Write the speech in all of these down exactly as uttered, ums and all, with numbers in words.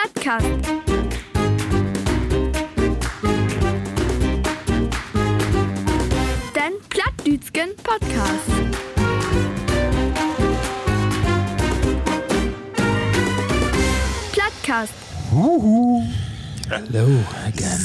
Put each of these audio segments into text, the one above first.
Plattcast. Den Plattdütschen Podcast. Plattcast. Huhu. Hello again.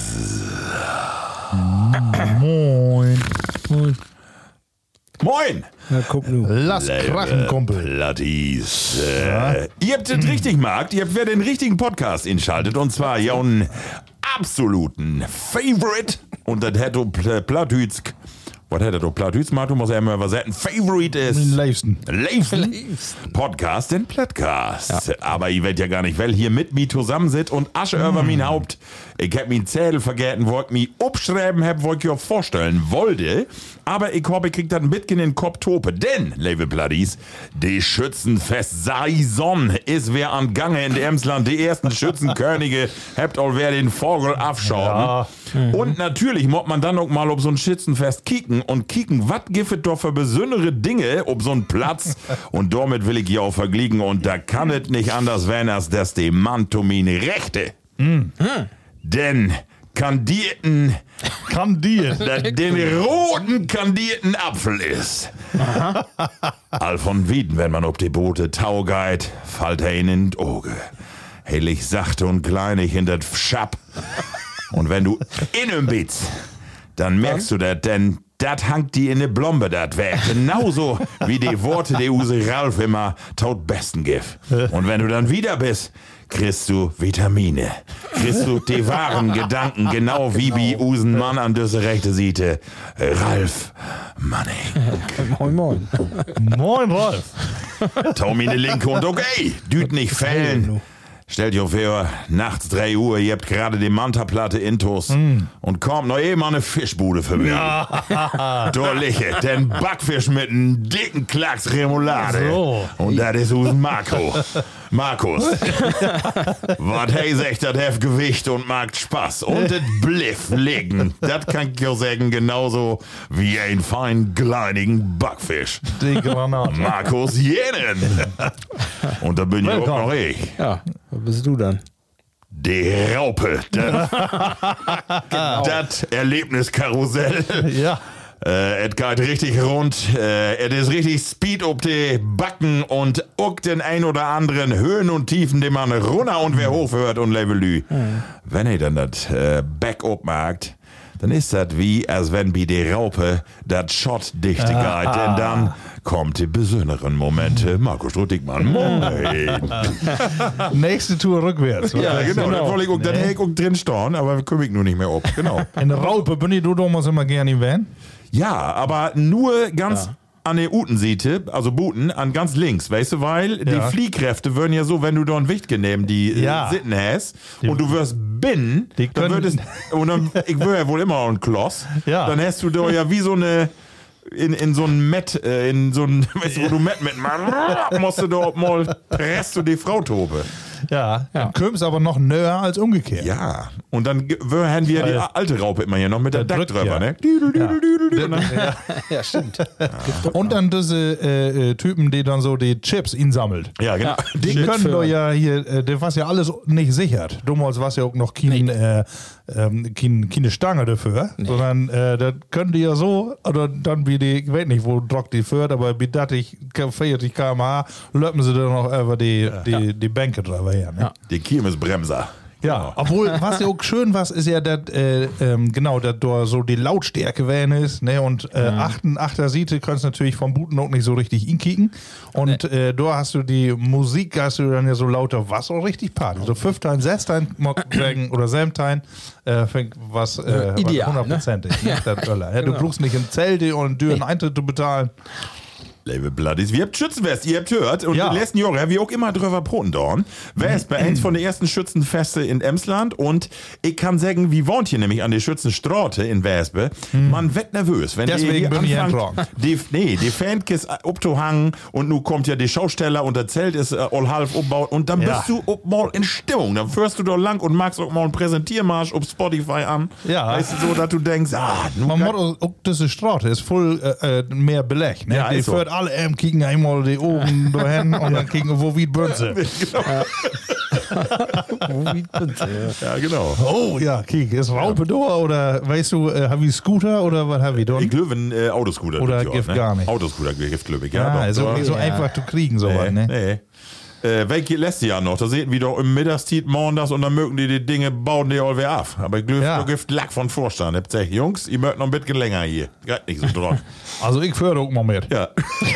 Moin. Moin. Moin! Na, guck nu. Lass krachen, Kumpel. Platties. Äh, ihr habt es richtig gemacht. Ihr habt wer den richtigen Podcast inschaltet. Und zwar ja einen absoluten Favorite. Und das hätte Pl- Plattdütsk. Was hätte du Plattdütsk gemacht? Du musst ja immer übersetzen. Favorite ist. Den liebsten. Liebsten Podcast, den Plattcast. Ja. Aber ihr werdet ja gar nicht, weil hier mit mir zusammensitzt und Asche über mein Haupt. Ich hab min Zettel vergessen, wo ich mich abschreiben hab, wo ich euch vorstellen wollte. Aber ich hoffe, ich krieg das mit in den Kopf tope. Denn, liebe Platties, die Schützenfest-Saison ist wer an Gange in der Emsland. Die ersten Schützenkönige habt all wer den Vogel abschauen. Ja. Mhm. Und natürlich muss man dann auch mal ob so ein Schützenfest kicken und kicken, was gibt es doch für besondere Dinge ob so ein Platz. Und damit will ich ja auch vergliegen. Und da kann es nicht anders werden, als dass die Mantomine Rechte. Mhm. Denn kandierten, Kandiert. dass den roten kandierten Apfel ist. All von Wieden, wenn man ob die Boote Tau geht, fallt er ihnen in Auge. Hellig sachte und kleinig in das Schab. Und wenn du innen bist, dann merkst du das, denn das hangt die in ne Blombe, das weg. Genauso wie die Worte, die Use Ralf immer taut besten gif. Und wenn du dann wieder bist, kriegst du Vitamine. Kriegst du die wahren Gedanken, genau wie bei Usen Mann an düsse rechte Seite. Ralf Manning. Moin, moin. Moin, Rolf. Tau mir ne linke und okay, düt nicht fällen. Stellt euch vor, nachts drei Uhr, ihr habt gerade die Mantaplatte intus mm. und kommt noch eben eine Fischbude für mich. Ja. Da liegt den Backfisch mit einem dicken Klacks Remoulade. So. Und das ist aus Marco. Markus. Was hey sagt, das heft Gewicht und macht Spaß. Und das Bliff liegen. Das kann ich ja sagen, genauso wie ein fein kleinigen Backfisch. Die Granate. Markus Jenen. Und da bin ich auch noch ich. Ja, wer bist du dann? Die Raupe. Das, Genau. das Erlebniskarussell. Ja. Äh, es geht richtig rund. Äh, es ist richtig Speed ob die Backen und auch den ein oder anderen Höhen und Tiefen, die man runter und wer hoch hört und Levelü. Mhm. Wenn ihr dann das äh, Backup macht, dann ist das wie, als wenn bei der Raupe das Shot dichte Ah. geht, denn dann kommt die besonderen Momente. Markus Struttigmann, moin. Nächste Tour rückwärts. Ja, genau, genau. da wollte ich auch, dann hätte ich auch drin stehen, aber kümmere ich nur nicht mehr ob. Genau. In der Raupe bin ich du damals immer gerne in Van. Ja, aber nur ganz an der Utenseite, also Buten, an ganz links, weißt du, weil die Ja. Fliehkräfte würden ja so, wenn du da ein Wicht genehm, die Ja. äh, Sitten hast und du wirst binnen, Die dann können- würdest, und dann, ich würde ja wohl immer ein Kloss, Ja. dann hast du da ja wie so eine, in, in so ein Met, äh, in so ein, weißt du, wo du Met mitmachst, musst du da mal, presst du die Frau tobe. Ja. ja. Kümmst aber noch näher als umgekehrt. Ja, und dann ge- haben wir die Weil- alte Raupe immer hier noch mit der Der Deck drückt drüber, ja. ne? Düdel, düdel, düdel, düdel. Und dann- Ja, stimmt. Und dann diese äh, äh, Typen, die dann so die Chips insammelt. Ja, genau. Die Mit können für- doch ja hier, äh, das war ja alles nicht sichert. Damals war es ja auch noch kein, äh, ähm, kein, keine Stange dafür, sondern äh, das können die ja so, oder dann wie die, ich weiß nicht, wo Drock die führt, aber wie das ich vierzig Kilometer pro Stunde löppen sie dann noch über die, die, die Bänke drüber her. Ne? Ja. Die Kirmesbremser. Ja, obwohl, was ja auch schön was, ist ja, dass, äh, ähm, genau, dass da so die Lautstärke wählen ist, ne, und äh, achten, achter Siete kannst du natürlich vom Booten auch nicht so richtig inkicken. Und äh, da hast du die Musik, hast du dann ja so lauter was auch richtig Party. So fünftein, sechstein, mag ich sagen, oder siebtein, äh, fängt was, äh, Ideal, hundertprozentig. Ne? Ja, ja, du brauchst nicht in Zelte und einen düren Eintritt zu bezahlen. Liebe Bloodies, wir habt Schützenfest, ihr habt gehört. Und Ja. die letzten Jahre haben wir auch immer drüber broten dorn. Wer ist bei eins von den ersten Schützenfeste in Emsland? Und ich kann sagen, wie wohnt hier nämlich an der Schützenstraße in Wespe. Man wird nervös, wenn Deswegen die hier bin ich anfangen, angetragen. die, nee, die Fankis abzuhangen und nun kommt ja die Schausteller und das Zelt ist äh, all halb umbaut und dann Ja. bist du ob mal in Stimmung. Dann führst du da lang und magst auch mal einen Präsentiermarsch auf Spotify an. Ja. Weißt du, so, dass du denkst, ah, nun Man kann- muss auch, auch diese Straße ist voll äh, äh, mehr belegt. Ne? Ja, die ist so. führt alle ähm, kicken einmal die oben dahin und dann kicken, wo wie Bünze. Wo wie Bünze, ja. Ja, genau. Oh ja, kick, ist Raupe da oder weißt du, äh, habe ich Scooter oder was habe ich da? Ich glaube, ein äh, Autoscooter. Oder tut ja, Gift ne? gar nicht. Autoscooter, Gift, glaube ich. Ja, Ja, doch, ist auch doch. nicht so Ja. einfach zu kriegen, sowas, Nee, ne? nee. Äh, welche lässt die ja noch? Da sehen wir doch im Mittagstiet montags und dann mögen die die Dinge, bauen die all wieder ab. Aber ich glaube, Ja. da gibt Lack von Vorstand. Ich sag, Jungs, ihr mögt noch ein bisschen länger hier. Geht nicht so drauf. Also ich fördere auch mal mit. Ja.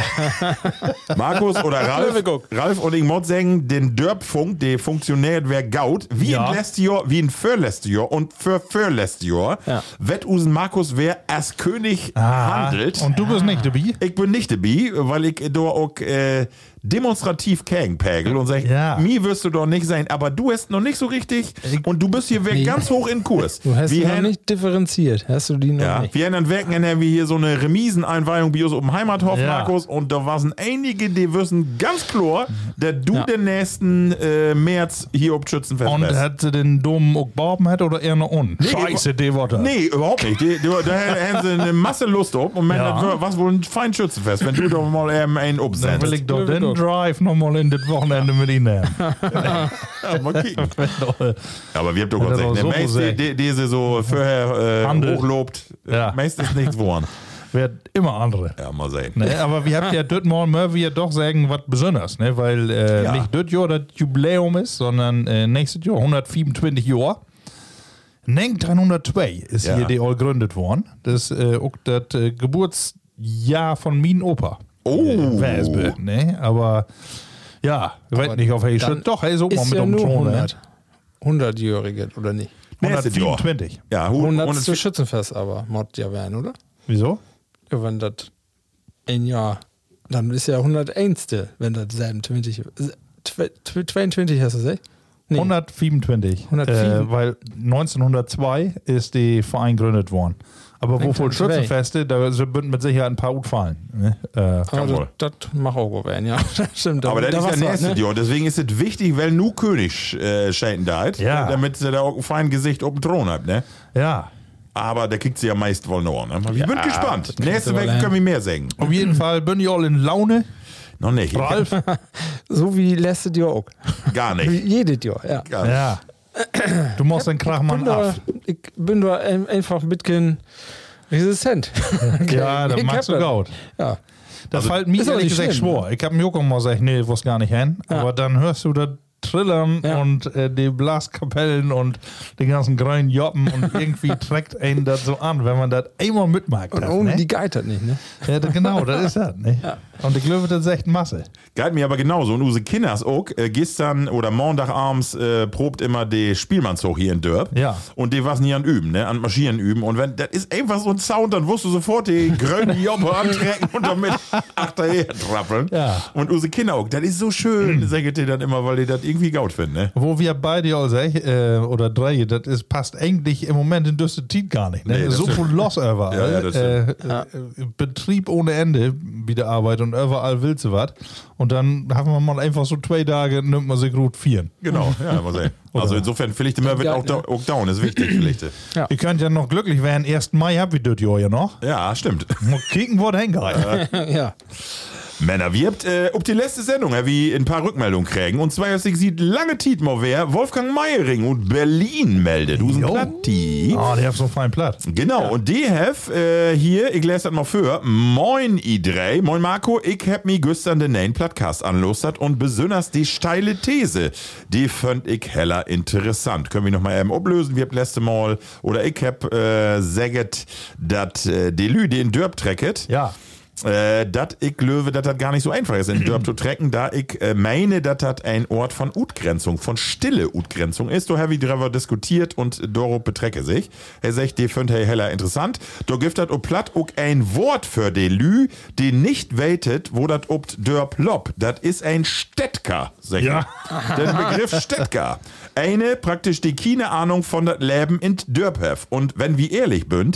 Markus oder Ralf, Ralf und ich muss sagen, den Dörpfunk, der funktioniert wer gaut, wie Ja. ein letztes Jahr, wie ein vorletztes Jahr und für vorletztes Jahr. Ja. Wettusen Markus, wer als König Ah, handelt. und du bist nicht dabei? Ich bin nicht dabei, weil ich da auch äh, demonstrativ gegenpägel und sag, Ja. mir wirst du doch nicht sein, aber du hast noch nicht so richtig und du bist hier Nee. ganz hoch in Kurs. Du hast wir die noch haben- nicht differenziert. Hast du die noch ja, nicht? wir haben Werken haben wir hier so eine Remiseneinweihung bei uns auf dem Heimathof, Ja. Markus, und da waren einige, die wissen ganz klar, dass du Ja. den nächsten äh, März hier auf Schützenfest Und bist. hat sie den Dom auch gebaut hat oder eher noch un? Scheiße, die Worte. Nee, überhaupt nicht. Die, die, da haben sie eine Masse Lust auf und man, Ja. das wär- was wohl ein fein Schützenfest, wenn du doch mal ähm, einen Dann obsendest. will ich doch Ja, den doch. Drive nochmal in das Wochenende mit ihnen nehmen. Ja, mal kicken. Aber wir haben doch Wenn gesagt, er ne, doch so meist sagt. die, die sie so vorher äh, Handel. hochlobt, Ja. meist ist nichts geworden. Wird immer andere. Ja, mal sehen. Ne, aber wir habt ja dort mal mehr wir doch sagen, was Besonderes, ne? Weil äh, Ja. nicht dort Jahr das Jubiläum ist, sondern äh, nächstes Jahr hundertvierundzwanzig Jahre. neunzehnhundertzwei ist Ja. hier die all gegründet worden. Das ist äh, auch das äh, Geburtsjahr von min Opa. Oh. Äh, Wespe, ne? Aber ja, ich weiß nicht, auf welche dann Schritt. Doch, er ist auch mal Ist mit ja um nur Thron, ne? hundert. hundertjährige, oder nicht? Nächstes Jahr. hundertvierundzwanzig. Ja, hu- hundert hundert- zu Schützenfest aber, Mod ja werden, oder? Wieso? Ja, wenn das ein Jahr, dann ist ja hunderteins, wenn das siebenundzwanzig, äh, zwe- zwe- zweiundzwanzig hast du gesagt? Nee. hundertvierundzwanzig. hundertvier. Äh, weil neunzehnhundertzwei ist die Verein gegründet worden. Aber wovon neunzehnhundertzwei. Schützenfeste, da sind mit Sicherheit ein paar gut fallen. Ne? Äh, Aber Jawohl. das, das mag auch werden, ja. Das stimmt. Aber das da ist ja war's was, nächstes ne? Jahr. Deswegen ist es wichtig, weil nur König äh, schenken da, Ja. damit sie da auch ein feines Gesicht auf dem Thron hat. Ne? ja. Aber der kriegt sie ja meist wohl noch. Ne? Ich bin gespannt. Nächste sie wohl Woche hin. können wir mehr sagen. Auf jeden Fall bin ich all in Laune. Noch nicht. Ralf? So wie letztes Jahr auch. Gar Wie nicht. jedes Jahr, ja. Gar nicht. Ja. Du machst den bin Krachmann da, ab. ich bin da ein- einfach mit kein resistent. Ja, das Ich machst hab du das. gut. Ja. Das fällt mir ist auch ehrlich nicht gesagt schlimm. schwor. Ich hab mir auch mal gesagt, nee, wo gar nicht hin. Ja. Aber dann hörst du das Trillern Ja. und äh, die Blaskapellen und die ganzen grünen Joppen und irgendwie trägt einen das so an, wenn man das einmal mitmacht. Und das, ohne ne? die geitert nicht, ne? Ja, das, genau, das ist das. Ne? Und ich glaube, das ist echt Masse. Galt mir aber genauso. Und unsere Kinders auch, äh, gestern oder Montagabends äh, probt immer die Spielmannshoch hier in Dörp. Ja. Und die was nie an üben, ne? An Marschieren üben. Und wenn das ist einfach so ein Sound, dann wirst du sofort die grünen Jobbe antrecken und damit achterher trappeln. Ja. Und unsere Kinder auch, das ist so schön, sagt ihr dann immer, weil die das irgendwie gaut finden, ne? Wo wir beide all sagen, äh, oder drei, das ist, passt eigentlich im Moment in Düsseldorf gar nicht. Ne? Nee, das so stimmt. viel Loss überall. Ja, ja, das äh, stimmt. äh, Betrieb ohne Ende, wie der Arbeit und überall willst du was. Und dann haben wir mal einfach so zwei Tage, nimmt man sich gut vieren. Genau, ja, mal sehen. Also insofern, vielleicht immer wird auch, da, auch down, ist wichtig, vielleicht. Ja. Ihr könnt ja noch glücklich werden, ersten Mai habt ihr das Jahr ja noch. Ja, stimmt. Mal kicken, wo das hingereicht. ja. Männer, wir habt äh, ob die letzte Sendung, äh, wie ein paar Rückmeldungen kriegen. Und zwar, als ich sieht lange Tiet mal wer, Wolfgang Meiering und Berlin meldet. Du sind Jo. Platti. Oh, die haben so feinen Platz. Genau, und die have äh, hier, ich lese das mal für, moin I drei, moin Marco, ich hab mi gestern den neuen Podcast anlustert und besonders die steile These, die fand ich heller interessant. Können wir noch mal eben ablösen, wir habt letzte Mal, oder ich hab äh, säget, dat äh, die Lü, die in Dörp trecket, Ja. äh, dat ich löwe, dat das gar nicht so einfach ist, in Dörp zu trecken, da ich äh, meine, dass das ein Ort von Utgrenzung, von stille Utgrenzung ist. Da habe ich drüber diskutiert und Doro betrecke sich. Er sagt, die findet er heller interessant. Da gibt das ob platt auch ein Wort für die Lü, die nicht weitet, wo das ob Dörp lob. Das ist ein Städtker, sag ich. Ja. Der Begriff Städtker. Eine praktisch die keine Ahnung von das Leben in Dörp have. Und wenn wir ehrlich bünd,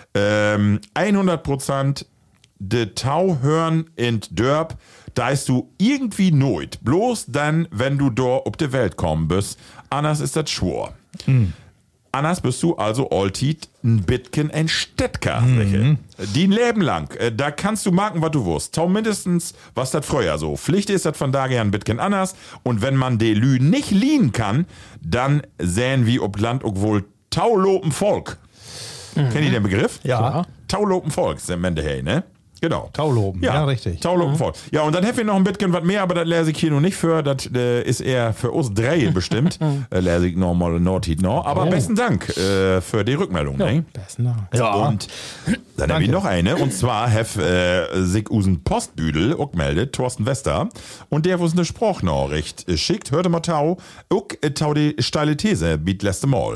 ähm, hundert Prozent de Tau hören in Dörp, da ist du irgendwie nooit. Bloß dann, wenn du da ob die Welt kommen bist. Anders ist das schwor. Anders bist du also alltit ein Bitken ein Städtkasriche. Mhm. Die ein Leben lang. Äh, Da kannst du marken, was du wusst. Tau mindestens, was das früher so. Pflicht ist das von da gern ein Bitken anders. Und wenn man die Lü nicht liehen kann, dann sähen wir ob Land auch wohl Taulopen Volk. Mhm. Kennt ihr den Begriff? Ja. Taulopen Volk, sind Mende hey, ne? Genau. Tauloben, ja, ja richtig. Taulopen Volk. Ja, und dann hätte ich noch ein bisschen was mehr, aber das lese ich hier noch nicht für. Das äh, ist eher für uns drei bestimmt. äh, lese ich noch mal Nordhit noch. Aber Oh. besten Dank äh, für die Rückmeldung. Ne? Besten Dank. Ja. Und dann habe ich noch eine. Und zwar hat äh, sich usen Postbüdel auch gemeldet, Thorsten Wester. Und der, wo es eine Sprachnachricht äh, schickt, hörte mal Tau, auch äh, Tau die steile These, biet letzte Mal.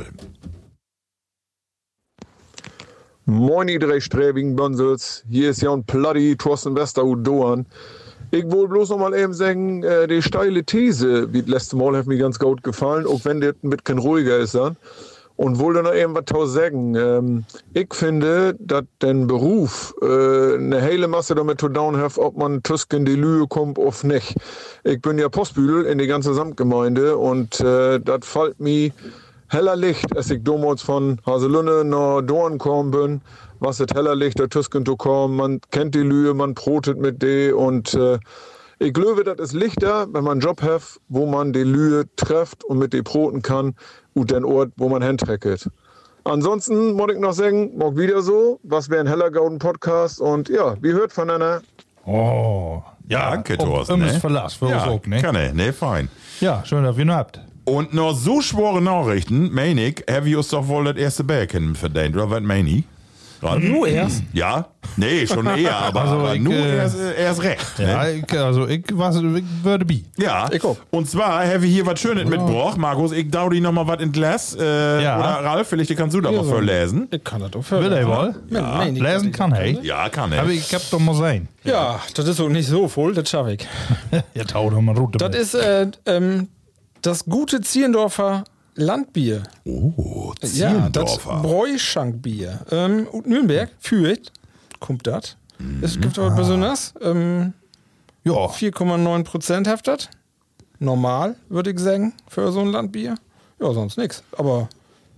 Moin, ihr drei sträbigen Bönsels. Hier ist Jan Platti, Thorsten Wester und Doan. Ich wollte bloß noch mal eben sagen, äh, die steile These, wie das letzte Mal, hat mir ganz gut gefallen, auch wenn der ein bisschen ruhiger ist dann. Und wollte noch eben was taus sagen. Ähm, ich finde, dass den Beruf äh, eine hele Masse damit zu down hat, ob man Tüsken die Lühe kommt oder nicht. Ich bin ja Postbüdel in die ganze Samtgemeinde und äh, das fällt mir heller Licht, als ich damals von Haselünne nach Dorn gekommen bin, was es heller Licht, der Tüsken zu kommen, man kennt die Lühe, man brotet mit die und äh, ich glaube, das ist lichter, wenn man einen Job hat, wo man die Lühe trifft und mit die broten kann und den Ort, wo man hintrecket. Ansonsten muss ich noch sagen, mag wieder so, was wäre ein heller Gauden Podcast und ja, wie hört von einer. Oh, ja. Danke, Thorsten. Immer Ne? Verlass für Ja, uns auch, ne? kann er, ne, fein. Ja, schön, dass ihr noch habt. Und noch so schwore Nachrichten, mein ich, have you uns doch wohl das erste Bärchen verdient, oder was mein ich? Nur erst? Ja, nee, schon eher, aber, Also aber ich, nur äh, erst, äh, erst recht. Ja, Ne? ich, also ich, was, ich würde bi. Ja, Ich auch. und zwar habe ich hier was Schönes mitgebracht. Markus, ich dau dir noch mal was in Glas. Äh, Ja. Oder Ralf, vielleicht kannst du da mal so. vorlesen. Ich kann das auch Will hören. er wohl? Ja. Nee, Lesen kann hey. Ja, kann er. Aber ich hab doch mal sein. Ja, das ist auch nicht so voll, das schaffe ich. Ja, tau doch mal Route. Das ist äh, ähm, das gute Zierendorfer Landbier. Oh, Ja, das Zierendorfer. Bräuschankbier. Ähm, und Nürnberg, Fürth, kommt das. Es gibt aber besonders ähm, Ja, vier Komma neun Prozent heftet. Normal, würde ich sagen, für so ein Landbier. Ja, sonst nichts. Aber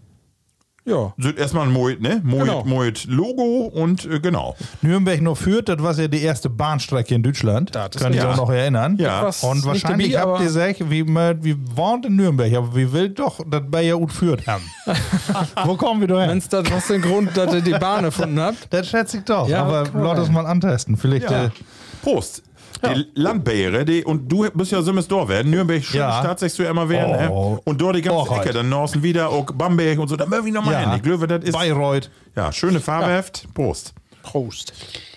ja. Sind erstmal ein Moet, ne? Moet, Genau. Moet Logo und äh, genau. Nürnberg noch führt, das war ja die erste Bahnstrecke in Deutschland. Das ist Könnt ihr ja. auch noch erinnern. Ja. Was Und nicht wahrscheinlich dabei, habt aber- ihr gesagt, wie wir, wir waren in Nürnberg, aber wie will doch das Bayer gut führt haben. Wo kommen wir da Wenn hin? es das was den Grund, dass ihr die Bahn erfunden habt. Das schätze ich doch. Ja, aber kann man lass das sein. mal antesten. Vielleicht. Ja. Äh, Prost. Die Landbeere, die, und du bist ja Simmes Dorf werden. Nürnberg, schöne Ja. Stadt, sagst du ja immer werden. Oh. Ne? Und dort die ganze Oh, Ecke, halt. dann Norsen wieder, auch Bamberg und so, da mögen wir nochmal hin. Ich glaube, das ist. Bayreuth. Ja, schöne Farbeheft. Prost. Prost.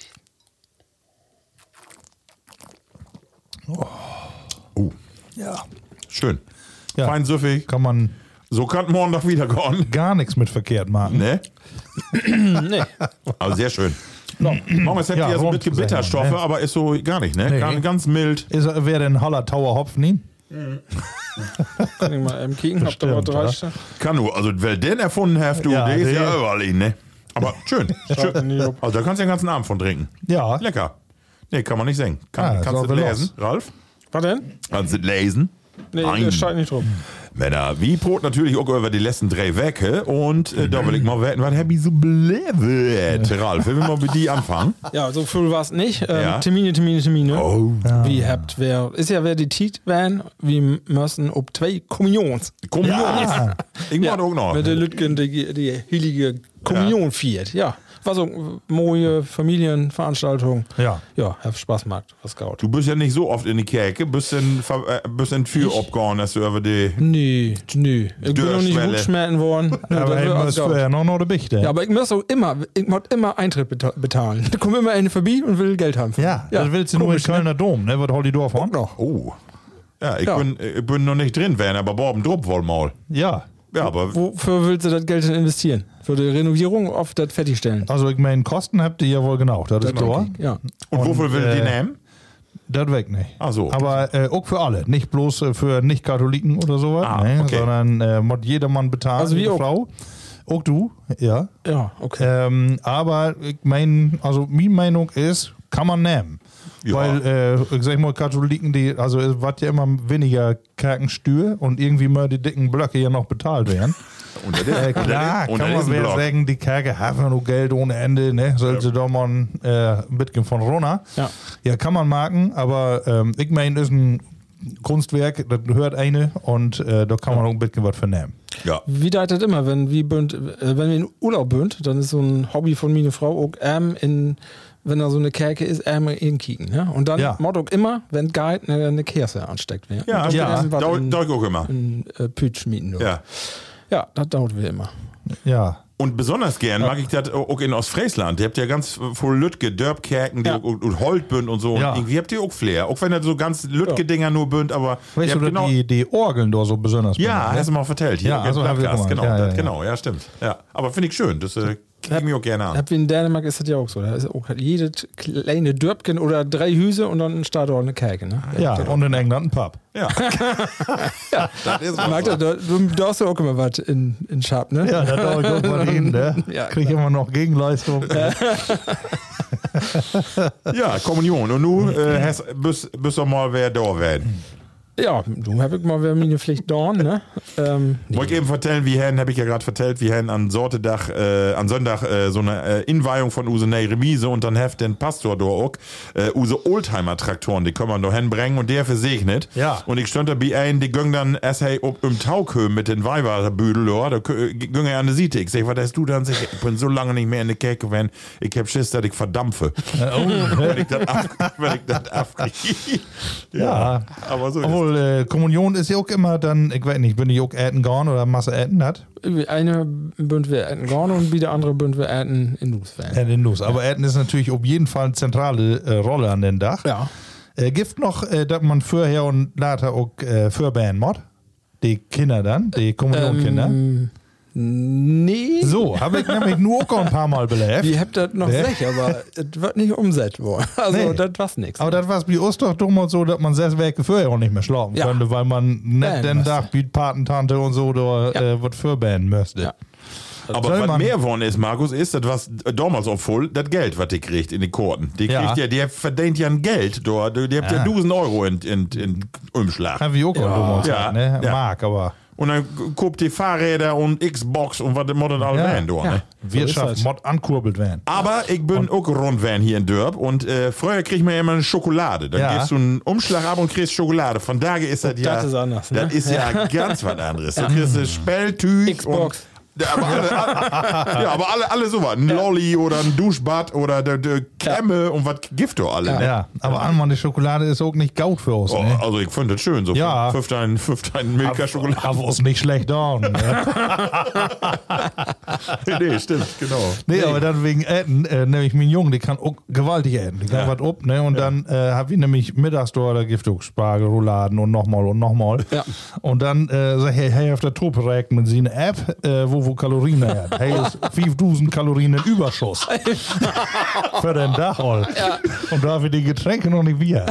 Oh, Ja. schön. Ja. Fein süffig. Kann man So kann morgen doch wieder gehen. gar nichts mit verkehrt machen. Ne? Nee. Aber sehr schön. Morgen ist Ja, ja, ja so ein rund bisschen zu sein, Bitterstoffe, ne? aber ist so gar nicht, ne? Nee. Ganz, ganz mild. Ist, wer denn Holler Tower Hopfen ihn? Kann ich mal eben kicken, habt ihr mal Bestimmt, drei oder? Stück? Kann du, also wer den erfunden hat, du, Ja, der ist ja der- überall ihn, ne? Aber schön. schön. nie ob. Also da kannst du den ganzen Abend von trinken. Ja. Lecker. Nee, kann man nicht singen. Kann, Ah, kannst so du will lesen, Ralf? Was denn? Kannst du lesen? Nee, Nein. das steht nicht drum. Männer, wie Brot natürlich auch über die letzten drei Wecke. Und äh, da will ich mal wetten, was hab ich so blävet. Ralf, will wir mal mit die anfangen? Ja, so viel war es nicht. Ähm, Ja. Termine, Termine, Termine. Oh. Wie habt wer, ist ja wer die Tiet werden, wir müssen ob zwei Kommunions. Kommunion. Ja. Ich mach auch noch. Mit der Lütgen die, die heilige Kommunion feiert. Ja. War so eine neue Familienveranstaltung. Ja. Ja, hat Spaß gemacht, was Scout. Du bist ja nicht so oft in die Kirche, bist denn, äh, bist denn für abgehauen, dass du über die. Nee, nee. Ich bin noch nicht Dörrschwelle. Wutschmerzen worden. Ja, Aber das ich wird muss alles Scout. vorher noch noch der Bichte. Ja, aber ich muss auch immer, ich muss immer Eintritt beta- bezahlen. Da kommt immer eine vorbei und will Geld haben. Ja, das willst du nur im komisch, ne? Kölner Dom, ne? Was holt die Dorf von? Noch. Oh. Ja, ich, Ja. Bin, ich bin noch nicht drin, werden, aber Borben Drupp wohl mal. Ja. Ja, aber Wofür willst du das Geld denn investieren? Für die Renovierung auf das Fertigstellen? Also ich meine, Kosten habt ihr ja wohl genau. Das ist klar. Ja. und, wofür will äh, die nehmen? Das weg nicht. Ach so. Aber äh, auch für alle. Nicht bloß äh, für Nicht-Katholiken oder sowas, Ah, ne? okay. sondern äh, muss jedermann bezahlen. Also wie jede auch. Frau. Auch du, ja. Ja, okay. Ähm, aber ich meine, also meine Meinung ist, kann man nehmen. Ja. Weil, äh, ich sag mal, Katholiken, die, also es wird ja immer weniger Kerkenstür und irgendwie mal die dicken Blöcke ja noch bezahlt werden. Unter der, Äh, klar, unter kann man diesem wer Block. sagen, die Kerke haben nur Geld ohne Ende, ne? Sollte ja. doch mal ein äh, bisschen von runter. Ja. ja, kann man marken, aber ähm, ich meine, ist ein Kunstwerk, das hört eine und äh, da kann man auch ein bisschen was vernehmen. Ja. Wie da das immer, wenn wir, bünd, äh, wenn wir in Urlaub bünd, dann ist so ein Hobby von mir, eine Frau, auch ähm, in, wenn da so eine Kerke ist, ähm, inkicken. Ne? Und dann Ja. macht auch immer, wenn Guide eine, eine Kerze ansteckt. Ne? Ja, Und ja. dann was Dau- in, Dauert auch immer. in äh, Pütsch mieten. Ja. ja, das dauert wir immer. Ja. Und besonders gern mag ich das auch in Ostfriesland. Ihr habt ja ganz voll Lütge, Dörpkerken, die Ja. auch- und, und Holtbünd und so. Ja. Und irgendwie habt ihr auch Flair. Auch wenn das so ganz Lütge-Dinger nur bünd, aber ihr Weißt du, habt dass genau. die, die Orgeln da so besonders Ja, sind, hast du mal vertellt. Hier Ja, im also hab ich Podcast, gemacht. genau, Ja, das, ja, ja. genau, ja, stimmt. Ja, aber finde ich schön. Das äh, kriege ich mir auch gerne an. Hab wie in Dänemark ist das ja auch so. Da ist auch jedes kleine Dörpchen oder drei Hüse und dann steht da auch eine Kerke. Ne? Ja, und in England ein Pub. Ja. Das ist was. Magda, du, du darfst ja auch immer was in, in Schab, ne? Ja, da dauert ich auch mal hin, ne? Ja, Krieg immer noch Gegenleistung. Ja, Kommunion. Und nun äh, hast- bist bist doch mal wer da werden. Ja, du hab ich mal wieder meine Pflicht da, ne? Ähm, Wollte ich eben vertellen, wie Herrn, habe ich ja gerade vertellt, wie Herrn an Sortedach, äh, an Sonntag äh, so eine äh, Inweihung von use neue Remise und dann heft den Pastor da auch, äh, use Oldtimer-Traktoren, die können wir da hinbringen und der versegnet. Ja. Und ich stand da bei ein, die gingen dann erst hey, ob im Tauköhm mit den Weiberbüdel, da, da gingen er an die Siete. Ich sag, was hast du dann? Sag, ich bin so lange nicht mehr in der Kirche gewesen, ich hab Schiss, dass ich verdampfe. wenn ich das ab, wenn ich das abkriege. Ja. Aber so ist es. Obwohl, äh, Kommunion ist ja auch immer dann, ich weiß nicht, wenn die auch Äten gone oder Masse Äten hat. eine bünd wir Äten Gorn und wie der andere bünd wir Äten in Nusfan. Äten in Nuss. Aber Äten ist natürlich auf jeden Fall eine zentrale äh, Rolle an den Dach. Ja. Äh, gibt noch, äh, dass man vorher und nachher auch äh, Förbären mod. Die Kinder dann, die Kommunionkinder. Ähm, nee. So, habe ich nämlich nur auch ein paar Mal belebt. Die habt das noch Ne? sicher, aber es wird nicht umsetzt worden. Also Nee. das war's nichts. Aber das war bei uns doch dumm und so, dass man sechs Wege vorher auch nicht mehr schlafen Ja. konnte, weil man nicht Bären den musste. Dach wie Patentante und so da Ja. äh, was förbären müsste. Ja. Aber Soll was man- mehr geworden ist, Markus, ist, das was damals auch voll, das Geld, was die kriegt in den Korten. Die Ja. kriegt ja, die verdient ja ein Geld dort, die habt ja Ja. tausend Euro in, in, in Umschlag. Haben wir auch ja. dumm und Ja. ne? Ja. Mag, aber Und dann guckt die Fahrräder und Xbox und was mod das alles Ja. werden dort, Ja. ne? Wirtschaft ist mod ankurbelt werden. Aber ich bin auch rund werden hier in Dörp und äh, früher kriegt man ja immer eine Schokolade. Dann Ja. gibst du einen Umschlag ab und kriegst Schokolade. Von daher ist das ja. Das ist anders, ne? Das ist ja ganz was anderes. Du kriegst ein Spelltüch. Xbox. Und, ja, aber alle, alle, ja, aber alle, alle sowas. Ein Lolli oder ein Duschbad oder der, der Kämme und was gibt doch alle. Ne? Ja, aber Anmann, die Schokolade ist auch nicht gaut für uns. Oh, ne? also ich finde das schön. So Ja. fünftein, fünftein Milka-Schokolade. Aber uns nicht schlecht an. Ne? Nee, stimmt, genau. Nee, aber dann wegen Äten, äh, nämlich mein Junge, die kann auch gewaltig äten. Die kann Ja. was ob, ne? Und dann äh, hab ich nämlich mittags da, da gibt auch Spargel, Rouladen und nochmal und nochmal. Ja. Und dann äh, sag ich, hey, hey, auf der Truppe regt mit sie eine App, äh, wo, wo Kalorien er hat. Hey, ist fünftausend Kalorien in Überschuss. Für den Dach, all. Und da wir die Getränke noch nicht wir.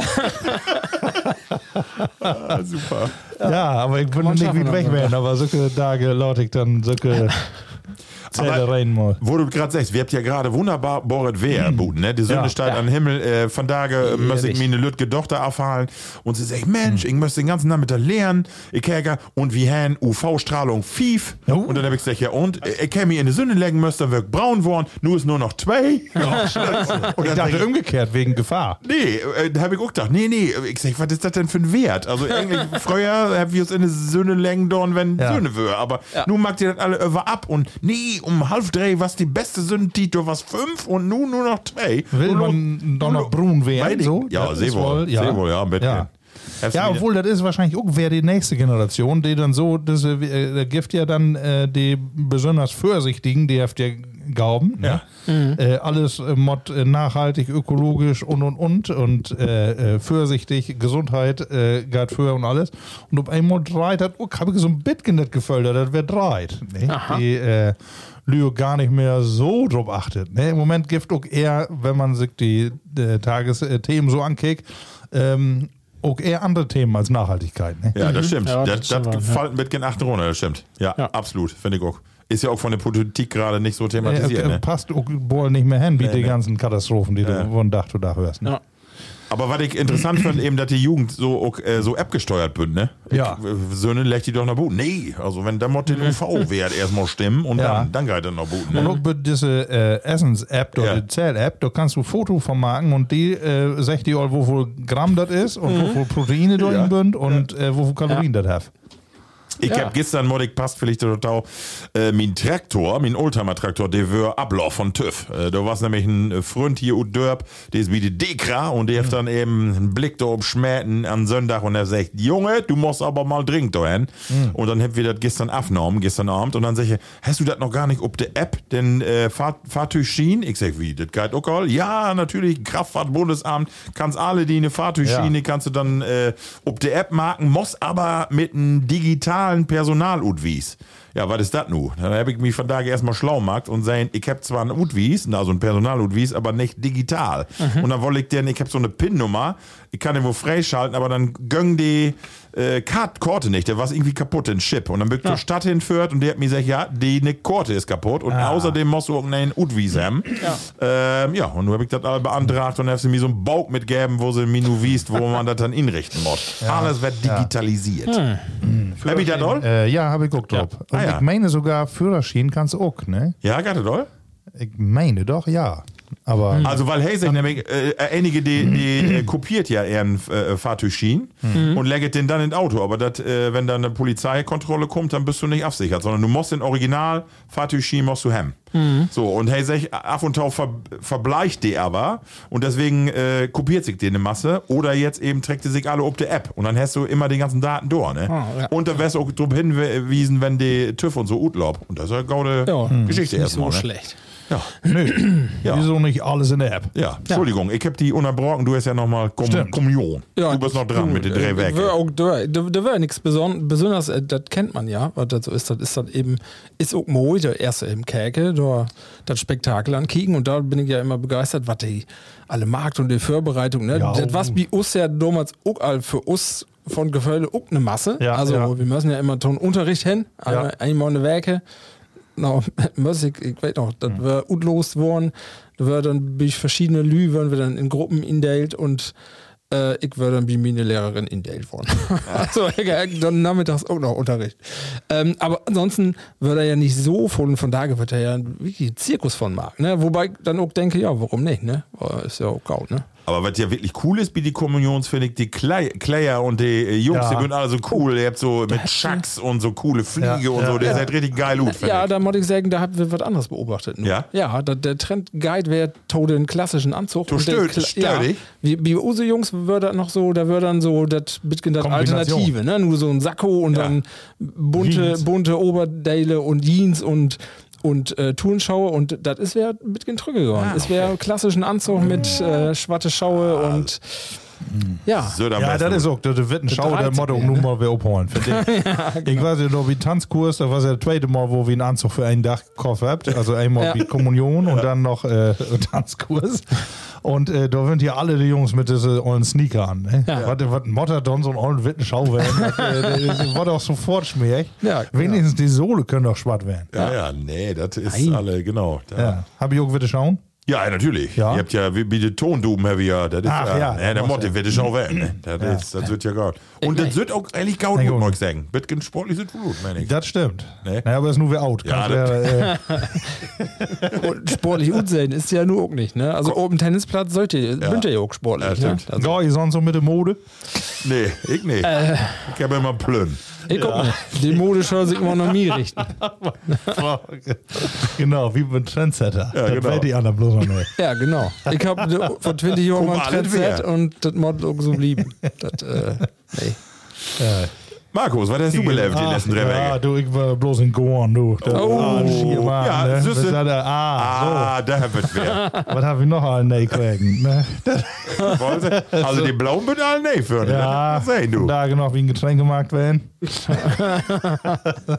Ah, super. Ja, aber ich bin man nicht schaffen, weit weg aber- werden, aber solche Tage laute ich dann solche Zähler rein mal. Wo du gerade sagst, wir habt ja gerade wunderbar Boret Wehr, Buden, ne? Die Sonne Ja. steigt an den Himmel. Äh, von daher muss ich Ehrlich. mir eine Lütge Tochter abfallen. Und sie sagt, Mensch, ich muss den ganzen Nachmittag lernen. Ich hätte und wie haben U V-Strahlung fief. Oh. Und dann hab ich gesagt, ja und? Ich kann mich in die Sonne legen, müsste dann wird braun worden. Nur ist nur noch zwei. und Ich dann dachte denk ich, umgekehrt, wegen Gefahr. nee, äh, da hab ich auch gedacht, nee, nee. Ich sag, was ist das denn für ein Wert? Also eigentlich, früher haben wir uns in die Sonne legen dorn, wenn Ja. Sonne wäre. Aber nun macht ihr das alle über ab. Und nee, um halb drei was die beste Sünde, was fünf und nun nur noch zwei. Will Nur man doch noch brun werden? Beide- So? Ja, Das sehr ist wohl. ja. Sehr wohl, ja, bitte. Ja. Hast Ja, du wieder- obwohl das ist wahrscheinlich auch wer die nächste Generation, die dann so, das äh, der gibt ja dann äh, die besonders Vorsichtigen, die habt ja glauben, ne? äh, alles äh, mod äh, nachhaltig, ökologisch und und und und äh, äh, vorsichtig, Gesundheit äh, geht für und alles. Und ob einmal dreit hat, oh, habe ich so ein bisschen nicht gefördert, das wäre dreit. Ne? Die äh, Lüo gar nicht mehr so drauf achtet. Ne? Im Moment gibt auch eher, wenn man sich die äh, Tagesthemen so ankickt, ähm, auch eher andere Themen als Nachhaltigkeit. Ne? Ja, das stimmt. Ja, das das das stimmt, ja. gefällt mit gen achten runter, das stimmt. Ja, Ja. absolut, finde ich auch. Ist ja auch von der Politik gerade nicht so Äh, thematisiert. äh, ne? passt auch wohl nicht mehr hin, wie Nee, die nee. ganzen Katastrophen, die Ja. du von Dach zu Dach hörst. Ne? Ja. Aber was ich interessant finde, eben, dass die Jugend so, auch, äh, so App-gesteuert wird, ne? Ja. Ich, Söhne lässt die doch noch booten. Nee, also wenn der Mod den U V-Wert erstmal stimmen und Ja. dann, dann geht er noch booten. Und Ne? auch mit dieser äh, Essens-App oder Ja. die Zähl-App, da kannst du Foto von machen und die äh, sagt dir, wie viel Gramm das ist und wie viel Proteine drin Ja. sind und äh, wie viel Kalorien das hat. Ich Ja. hab gestern, Modik passt vielleicht total, äh, mein Traktor, mein Oldtimer-Traktor, der war Ablauf von TÜV. Äh, da war nämlich ein Freund hier und Dörp, der ist wie die Dekra und der hat dann eben einen Blick da oben schmähten an Sonntag und er sagt, Junge, du musst aber mal dringend dahin. Und dann hab wir das gestern aufgenommen, gestern Abend und dann sag ich, hast du das noch gar nicht auf der App, den äh, Fahr Fahrtüchschien? Ich sag, wie, das geht auch all? Ja, natürlich, Kraftfahrtbundesamt, kannst alle, die eine Fahrtüchschiene, Ja. kannst du dann äh, auf der App marken, muss aber mit einem digitalen Personal-Udwies. Ja, was ist das nu? Dann habe ich mich von daher erstmal schlau gemacht und sagen, ich habe zwar ein Udwies, also ein Personal-Udwies, aber nicht digital. Und dann wollte ich denn, ich habe so eine PIN-Nummer, ich kann den wohl freischalten, aber dann gönn die äh, Kart Korte nicht, der war irgendwie kaputt, den Chip. Und dann bin ich zur Stadt hinführt und der hat mir gesagt, ja, die ne Korte ist kaputt und außerdem musst du irgendeinen Udwies haben. Ja. Ähm, ja, und nun habe ich das alle beantragt und dann haben sie mir so einen Bauch mitgegeben, wo sie mir nur wiest, wo man das dann inrichten muss. Alles wird digitalisiert. Hab ich das doll? Äh, ja, habe ich auch drauf. Und Ah, ja. ich meine sogar, Führerschein kannst du auch, ne? Ja, geht das doll? Ich meine doch, ja. Aber Also, weil hey, sagt nämlich, äh, einige, die, die äh, kopiert ja ihren äh, Fahrtüchschien und legt den dann ins Auto. Aber dat, äh, wenn dann eine Polizeikontrolle kommt, dann bist du nicht absichert, sondern du musst den Original Fahrtüchschien musst du haben. So, und hey, sag ich, ab und zu ver verbleicht die aber und deswegen äh, kopiert sich die eine Masse oder jetzt eben trägt die sich alle auf der App und dann hast du immer die ganzen Daten durch, ne? Ah, ja. Und da wärst du auch drauf hingewiesen, wenn die TÜV und so Utlaub. Und das ist eine gaude Ja, Geschichte nicht erstmal, so ne? schlecht. Ja. nö, Ja. wieso nicht alles in der App? Ja, Entschuldigung, ich hab die unterbrochen, du hast ja nochmal Kom Stimmt. Kommunion. du bist noch dran mit den drei Werken. Da, da, da war ja nichts Beson Besonderes, äh, das kennt man ja, was das so ist. Das ist dann eben, ist auch moi, der erste im Käke, da das Spektakel ankicken und da bin ich ja immer begeistert, was die alle Markt und die Vorbereitung, ne? Ja. Das was bei uns ja damals auch all für uns von Gefühle auch eine Masse. Ja, also ja. wir müssen ja immer ton Unterricht hin, Ja. einmal eine Werke. No, Musik, ich weiß noch, das Hm. war utlost worden. Da war dann durch verschiedene Lü, werden wir dann in Gruppen indelt und äh, ich war dann wie meine Lehrerin indelt worden. Also ich hab dann nachmittags auch noch Unterricht. Ähm, aber ansonsten wird er ja nicht so voll und von daher wird er ja wirklich ein Zirkus von Markt. Ne? Wobei ich dann auch denke, ja, warum nicht? Ne? Ist ja auch gaut, ne? Aber was ja wirklich cool ist, wie die Kommunions, finde ich, die Clay- Clayer und die äh, Jungs, Ja. die sind alle so cool. Ihr habt so mit Chucks und so coole Fliege Ja, und ja, so, der ja. seid richtig geil gut, finde Ja, ich. da muss ich sagen, da haben wir was anderes beobachtet. nur. Ja? Ja, da, der Trend-Guide wäre to den klassischen Anzug. Du und der stört- Kla- stört ja, dich? Wie, wie unsere Jungs wird das noch so, da wird dann so das bisschen das Kombination. Alternative, ne? Nur so ein Sakko und Ja. dann bunte, Jeans. bunte Oberdeile und Jeans und und äh, Turnschaue und das ist wäre ein bisschen trüge geworden. Ah, Es wäre klassischen Anzug mit äh, schwarze Schaue Ah. und ja. So, da Ja, weißt das du. ist auch, das wird ein Schau der dreißig, Motto, ja, nun ne? mal wir abholen. finde Ich. Ich weiß ja noch, wie Tanzkurs, da war es ja das zweite Mal, wo wir einen Anzug für einen Tag gekauft habt. Also einmal Ja. wie Kommunion und dann noch äh, Tanzkurs. Und äh, da sind ja alle die Jungs mit diesen ollen Sneaker an. Ne? Ja. Was, was ein Motter dann so einen ollen witten Schau werden. Das, äh, das wird auch sofort schmierig. Ja, Wenigstens die Sohle können doch schwatt werden. Ja, ja, nee, das ist Nein. alle, genau. Da. Ja. Hab ich auch wieder schauen? Ja, natürlich. Ja. Ihr habt ja, wie, wie die Tonduben, habe ich ja. Das ist Ach, ja, ja, ja, das der muss Motte ja. wird es auch werden. Ne? Das, Ja. ist, das wird ja gut. Und das wird auch eigentlich gut, Ich gut, auch. muss ich sagen. Bisschen sportlich sind gut, meine ich. Das stimmt. Nee. Naja, aber ist nur wer out. Ja, Kannst das- wer, äh, Und sportlich gut sein ist ja nur auch nicht, ne? Also oben Tennisplatz sollte ja. Bünd ja auch sportlich, Ja, ne? stimmt. Also, Gau, ihr sonst so mit der Mode? Nee, ich nicht. Äh. Ich habe immer Plön. ich guck nicht. Die Mode soll sich immer noch nie richten. Genau, wie ein Trendsetter. Ja, Das genau. weiß die anderen bloß noch nicht. Ja, genau. Ich habe vor zwanzig Jahren Guck mal mal, ein alles Trendset wär. und das Mod auch so blieben. Das, äh, nee. Markus, was hast du gelebt die Ach, letzten drei Ja, Wochen? du, ich war bloß in Goan, du. Das- Oh. ah, schier Mann, Ja, ne? süße- Was hat er? Ah, Ah, da wird wer. so. Was hab ich noch allen Neikrägen? Ne? Wollte? Also die Blauen wird alle nee für. Ja, Was sehen du? da noch wie ein Getränkemarkt werden.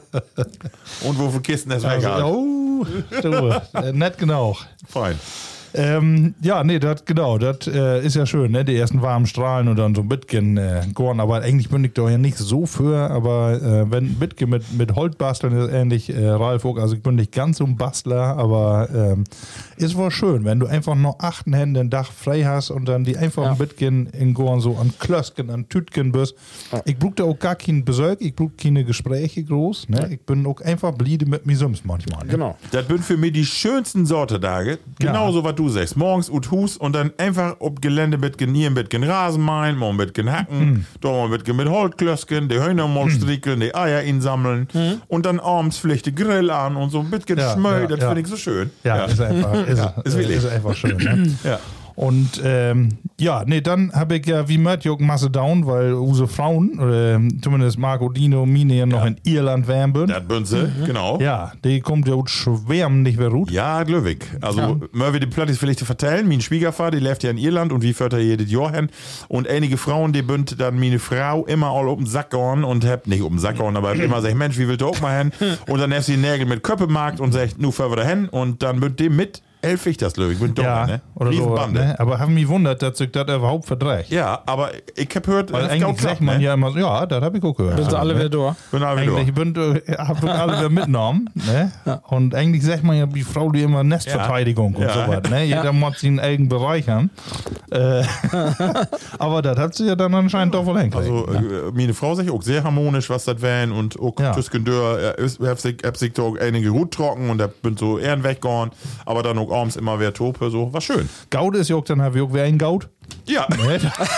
Und wo viele Kisten hast du Also, weggehalten? oh, du, äh, nett genug. Fein. ähm, ja, nee, das genau, das äh, ist ja schön, ne? Die ersten warmen Strahlen und dann so ein bisschen äh, gorn, aber eigentlich bin ich doch ja nicht so für, aber äh, wenn ein bisschen mit, mit Holz basteln ist ähnlich, äh, Ralf auch, also ich bin nicht ganz so ein Bastler, aber ähm, ist wohl schön, wenn du einfach noch achten Hände ein Dach frei hast und dann die einfach Ja. ein bisschen in gorn so an Klösken, an Tütken bist. Ich brauch da auch gar keinen Besuch, ich brauch keine Gespräche groß, ne? Ich bin auch einfach bliede mit mir Sims manchmal. Ne? Genau. Das sind für mich die schönsten Sortetage. Genauso, was du sagst. Morgens und Hus und dann einfach ob Gelände mit hier mit gen Rasenmähen, mal mit gen Hacken, Mhm. da mal mit gen mit Holzklösken, die Hühner mal strickeln, die Eier insammeln und dann abends vielleicht die Grill an und so ein bisschen Ja, Schmöll. ja, das ja. finde ich so schön. Ja, ist einfach, ist, ist äh, wirklich. ist einfach schön. Ne? Ja. Und ähm, ja, nee, dann habe ich ja wie Mörtjog Masse down, weil unsere Frauen, oder zumindest Marco, Dino und Mine ja noch in Irland wären würden. Das Bünze, genau. Ja, die kommt ja auch schwärmen nicht mehr gut. Ja, glücklich. Also, ja. wir die Plattis vielleicht zu vertellen. Mein Schwiegervater, die lebt ja in Irland und wie fördert jedes Jahr hin. Und einige Frauen, die bünd dann meine Frau immer all um den Sack gehauen und hab, nicht um den Sack gehauen, aber hab immer sagt, Mensch, wie willst du auch mal hin? Und dann hast sie Nägel mit Köppemarkt und sagt, nu fahren wir da hin. Und dann bünd die mit. Elf ich das, Löwig. Ich bin dumm, Ja, ne? oder so. Riesenbande. Ne? Aber haben mich wundert, dass ich das überhaupt verdreht. Ja, aber ich hab gehört, Weil das eigentlich geht sagt knapp, man ne? ja immer so, ja, das habe ich auch gehört. Sind sie alle ne? wieder da? Bin alle wieder. Eigentlich bin, äh, hab ich alle wieder mitgenommen. Ne? Und eigentlich sagt man ja, die Frau, die immer Nestverteidigung und Ja. sowas. Ne? Jeder muss seinen eigenen Bereich haben. Äh, aber das hat sie ja dann anscheinend doch wohl hingekriegt. Also, äh, meine Frau sagt auch sehr harmonisch, was das wären und auch Ja. Tüskendör, äh, hab sich, hab sich da auch einige gut trocken und da bin so ehren weggehauen, aber dann auch abends immer wer Tope, so, war schön. Gaud ist ja auch, dann haben wir auch wer ein Gaud. Ja, Ne?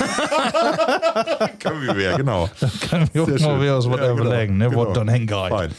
können wir wieder, genau. Kann ich auch Sehr noch schön. wer aus was Ja, genau. überlegen, ne? Genau. Was dann hängen geht. Fein.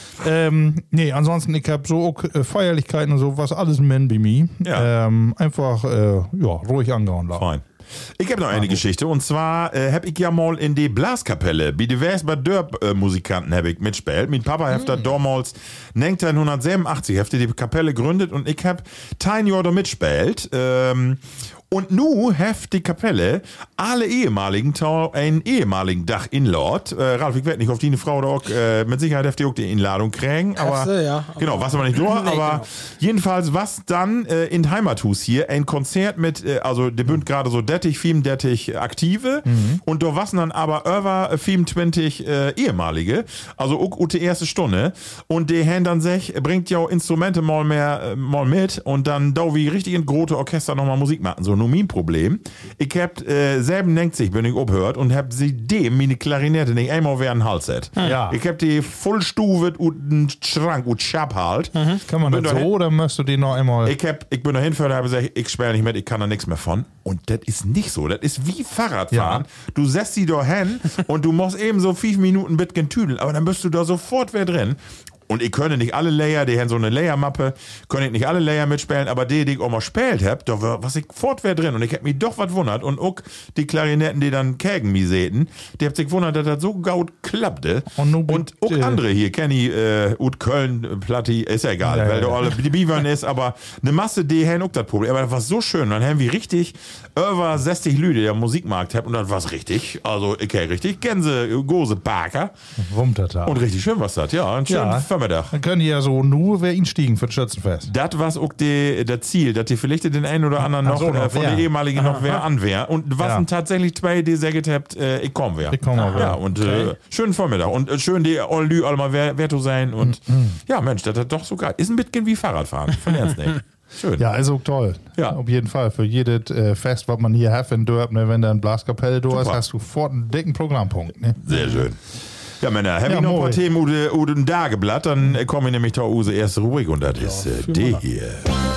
Ähm, nee, ansonsten, ich habe so auch, äh, Feierlichkeiten und so, was alles men bei mir. Ja. Ähm, einfach, äh, ja, ruhig angehauen lassen. Fein. Ich habe noch eine Geschichte und zwar äh, habe ich ja mal in die Blaskapelle bei divers bei Dörp-Musikanten habe ich mitgespielt. Mein Papa hat da damals neunzehnhundertsiebenundachtzig hat die Kapelle gegründet und ich habe ein Jahr da mitgespielt. Ähm, und nu heft die Kapelle alle ehemaligen Tau einen ehemaligen Dach inlord. Äh, Ralf, ich weiß nicht, ob die eine Frau da auch, äh, mit Sicherheit heft die auch die Einladung kriegen. Aber Ach so, ja. genau, was aber nicht durch. Nee, aber genau. jedenfalls, was dann äh, in Heimathus hier ein Konzert mit, äh, also der bünd gerade so dettig, fünfunddettig Aktive und da was dann aber über fünfundzwanzig äh, ehemalige, also auch ut die erste Stunde und der Herrn dann sech, bringt ja auch Instrumente mal mehr äh, mal mit und dann da wie richtig in große Orchester nochmal Musik machen. So, nur mein Problem. Ich hab äh, selben denkt sich, bin ich obhört und hab sie dem meine Klarinette nicht einmal wer einen Hals hat. Ja. Ich hab die vollstuvet und einen Schrank und Schab halt. Kann man Bin das da so hin- oder möchtest du die noch einmal? ich, hab, ich bin da hingefahren und habe gesagt, ich spiele nicht mit, ich kann da nichts mehr von. Und das ist nicht so. Das ist wie Fahrradfahren. Ja. Du setzt sie da hin und du musst eben so fünf Minuten bisschen tüdeln, aber dann bist du da sofort wer drin. Und ich könnte nicht alle Layer, die haben so eine Layer-Mappe, könnte ich nicht alle Layer mitspielen, aber die, die ich auch mal gespielt hab, da war was ich fort wer drin. Und ich hab mich doch was wundert. Und auch die Klarinetten, die dann Kägen mi säten, die habt sich gewundert, dass das so gaut klappte. Und nu Und auch bitte. andere hier, Kenny, äh, Ut Köln, Platti, ist ja egal, Ja, weil ja, da alle die Bivern ist, aber eine Masse, die haben auch das Problem. Aber das war so schön. Dann haben wir richtig über sechzig Lüde, der Musikmarkt hat, und das war's richtig. Also, ich okay, richtig Gänse, Gose, Parker. Wummtata. Und richtig schön was das, ja. Ein schönen Ja. Vormittag. Dann können die ja so nur wer ihn stiegen für das Schützenfest. Das war auch die, das Ziel, dass die vielleicht den einen oder anderen Ach noch, so, noch äh, von wer. den ehemaligen noch wer anwehr. Und was Ja. sind tatsächlich zwei, die gesagt habt, äh, ich komm wer. Ich komm mal wer. Ja, und äh, schönen Vormittag. Und äh, schön die all Lü all mal wer, wer zu sein. Und ja, Mensch, das hat doch so geil. Ist ein bisschen wie Fahrradfahren. Von ernst nicht. Schön. Ja, ist auch toll. Ja. Auf jeden Fall. Für jedes äh, Fest, was man hier hat in Dörp, ne, wenn da ein Blaskapelle da ist, Super. hast du sofort einen dicken Programmpunkt. Ne? Sehr schön. Ja, Männer, habe Ja, ich noch ein paar moi. Themen oder oder ein Dageblatt, dann äh, komme ich nämlich da unsere erste Rubrik und das ist äh, die hier.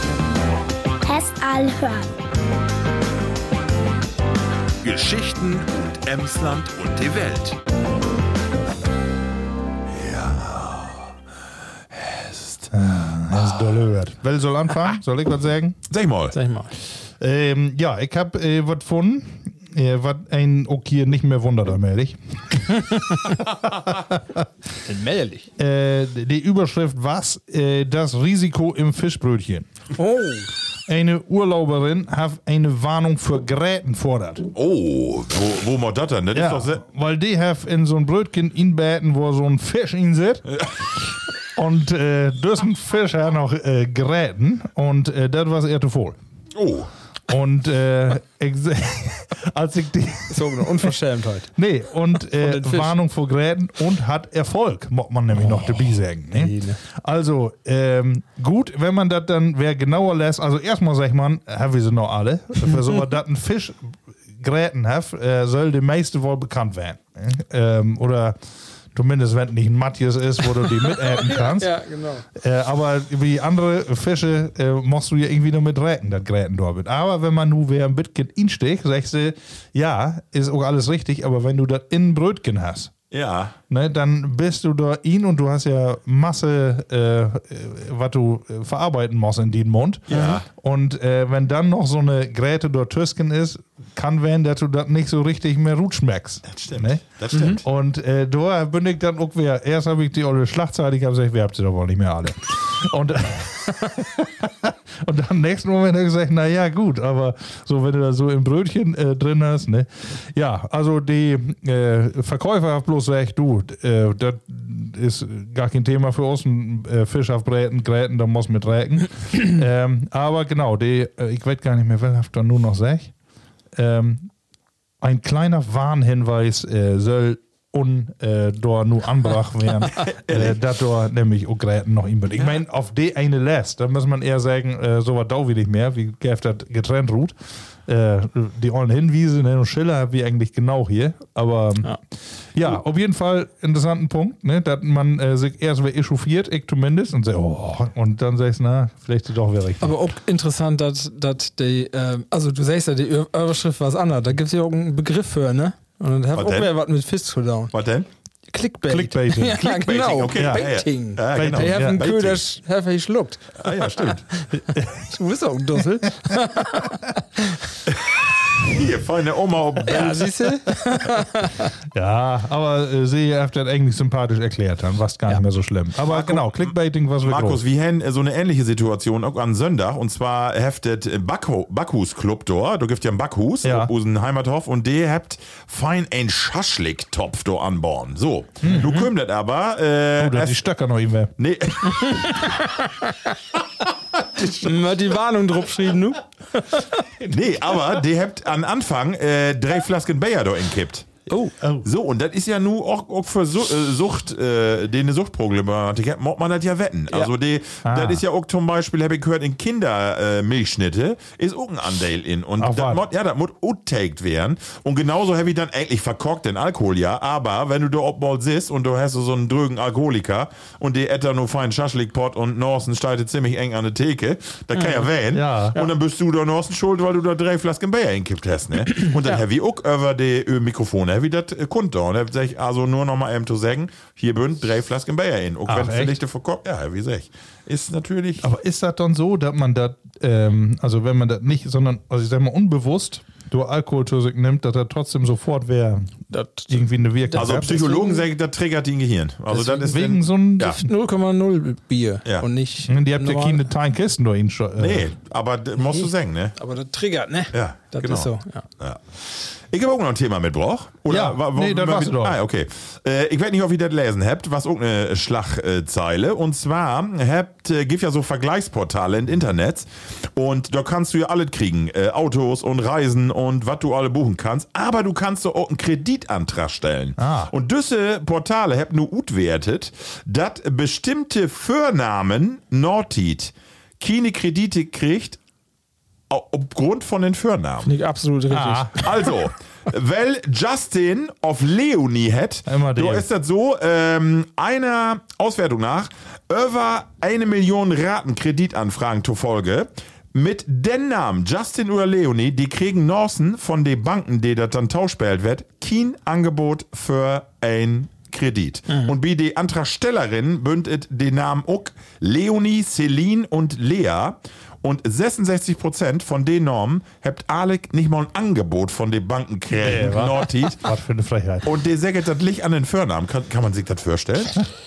Test all hören. Geschichten und Emsland und die Welt. Das ist doll gehört. Wer soll anfangen? Soll ich was sagen? Sag mal. Sag ich mal. Ähm, ja, ich hab äh, was gefunden, äh, was einen auch hier nicht mehr wundert, allmählich. Mählich. Äh, die Überschrift, was? Äh, das Risiko im Fischbrötchen. Oh. Eine Urlauberin hat eine Warnung für Gräten fordert. Oh, wo, wo macht das denn? Das ist Ja, doch sehr, weil die hat in so ein Brötchen inbeten, wo so ein Fisch in sitzt. Und äh, das ein Fisch hat noch äh, Gräten und äh, das war er zu voll. Oh. Und äh, ich, als ich die. So eine Unverschämtheit. Nee, und äh, den Fisch. Warnung vor Gräten und hat Erfolg, muss man nämlich noch dabei sagen. Ne? nee, ne. Also, ähm, gut, wenn man das dann, wer genauer lässt, also erstmal sagt man, haben wir sie noch alle, für so was das ein Fisch Gräten hat, äh, soll die meiste wohl bekannt werden. Ne? Ähm, oder zumindest, wenn es nicht ein Matthias ist, wo du die mitäten kannst. Ja, genau. Äh, aber wie andere Fische äh, musst du ja irgendwie nur mit Räken, das Gräten dort. Aber wenn man nu wer ein bisschen insticht, sagst du, ja, ist auch alles richtig, aber wenn du das in Brötchen hast, Ja. ne, dann bist du da ihn und du hast ja Masse, äh, was du äh, verarbeiten musst in den Mund. Ja. Und äh, wenn dann noch so eine Gräte dort Tüsken ist, kann werden, dass du das nicht so richtig mehr gut schmeckst. Das stimmt. Ne? Das stimmt. Und äh, da bin ich dann auch wieder, erst habe ich die olle Schlachtzeit, ich habe gesagt, wir habt sie doch wohl nicht mehr alle. und, und dann im nächsten Moment habe ich gesagt, naja, gut, aber so, wenn du da so im Brötchen äh, drin hast, ne? Ja, also die äh, Verkäufer haben bloß gesagt, du, äh, das ist gar kein Thema für uns, ein äh, Fisch auf Bräten, Gräten, da muss mit Räken. ähm, aber genau, die, äh, ich weiß gar nicht mehr, wer hat dann nur noch sagt. Ähm, ein kleiner Warnhinweis äh, soll un äh, da nur anbracht werden, äh, dass da nämlich auch Gräten noch ihm wird. Ich meine, auf die eine lässt, da muss man eher sagen, äh, so was dauert nicht mehr, wie Gäft das getrennt ruht. Äh, die ollen Hinwiese, ne, und Schiller wie eigentlich genau hier. Aber ja, ja auf jeden Fall interessanten Punkt, ne, dass man äh, sich erst mal echauffiert, ich zumindest, und sagt, oh, und dann sagst du, na, vielleicht ist doch wieder richtig. Aber auch interessant, dass, dass die, äh, also du sagst ja, die Überschrift war was anderes. Da gibt es ja auch einen Begriff für, ne? Und dann hat auch mehr was mit Fisch zu tun. Was denn? Clickbait. Clickbaiting. Ja, Clickbaiting, genau. okay. Ja, Baiting. ja, ja. Ja, genau. Der hat Ja, einen Baiting. Köder, hat er geschluckt. Ah ja, stimmt. Du bist auch ein Dussel. Hier, feine Oma. Ja, siehst du? Ja, aber äh, sie hat das eigentlich sympathisch erklärt, dann war es gar nicht mehr so schlimm. Aber Marco- genau, Clickbaiting war so Markus, groß. wir haben so eine ähnliche Situation auch an Sonntag. Und zwar heftet Backho- Backhus Club dort. Du gibst ja ein Backhus Ja. aus dem Heimathof und der habt fein ein Schaschlik-Topf da anbauen. So, du kümmert das aber. Äh, Oh, da hat es- die Stöcker noch irgendwer. nee, Mal die Warnung drauf geschrieben, du? nee, aber der habt an Anfang äh, drei Flasken Bayer da inkippt. Oh. So, und das ist ja nur auch, auch für Su äh, Sucht, äh, den eine Suchtproblematik hat, muss man das ja wetten. Also, die, Ah. das ist ja auch zum Beispiel, habe ich gehört, in Kindermilchschnitte äh, Milchschnitte ist auch ein Anteil in. Und Ach, das was? muss, ja, das muss outtaked werden. Und genauso habe ich dann eigentlich verkorkt den Alkohol, ja. Aber wenn du da ob mal sitzt und du hast so einen drögen Alkoholiker und die etter nur fein Schaschlikpot und Norsen steigt ziemlich eng an der Theke, da kann ja wählen. Ja. Und dann bist du da Norsen schuld, weil du da drei Flasken Bayer inkippt hast, ne? Und dann habe ich auch über die äh, Mikrofone, wie das äh, kommt da. Und dann sag ich, also nur noch mal eben zu sagen, hier bünd drei Flasken Bayer in. Und Ach, wenn echt? vielleicht der verkauft, ja, wie sag ich, ist natürlich. Aber ist das dann so, dass man das, ähm, also wenn man das nicht, sondern, also ich sag mal, unbewusst durch Alkohol zu sich nimmt, dass er trotzdem sofort wäre, irgendwie eine Wirkung Also hat? Psychologen sagen, das triggert die Gehirn. Also das ist Wegen dann- so ein, ja. null Komma null Bier. Ja. Und nicht. die habt ja normal. keine kleinen Kisten durch ihn schon. Äh, Nee, aber das musst du sagen, ne? Aber das triggert, ne? Ja, Das genau. ist so. Ja. Ja. Ich habe auch noch ein Thema mitgebracht. Oder Ja, wa- wa- nee, das wa- war's doch. Ah, okay. Äh, ich weiß nicht, ob ihr das lesen habt, was auch eine Schlagzeile. Und zwar habt, äh, gibt ja so Vergleichsportale im Internet. Und da kannst du ja alles kriegen. Äh, Autos und Reisen und was du alle buchen kannst. Aber du kannst so auch einen Kreditantrag stellen. Ah. Und diese Portale habt nur utwertet, dass bestimmte Vornamen Nordtit keine Kredite kriegt, au- aufgrund von den Vornamen. Finde ich absolut richtig. Ah. Also, weil Justin auf Leonie hat, Immer da der. ist das so, ähm, einer Auswertung nach, über eine Million Ratenkreditanfragen zur Folge. Mit den Namen Justin oder Leonie, die kriegen Norsen von den Banken, die das dann tauschspielt wird, kein Angebot für ein Kredit. Und wie die Antragstellerin bündet den Namen auch Leonie, Celine und Lea. Und sechsundsechzig Prozent von den Normen habt Alec nicht mal ein Angebot von den Banken kriegen, Nee, wa? Nordtit. Was für eine Frechheit. Und der sagt das Licht an den Vornamen. Kann, kann man sich das vorstellen?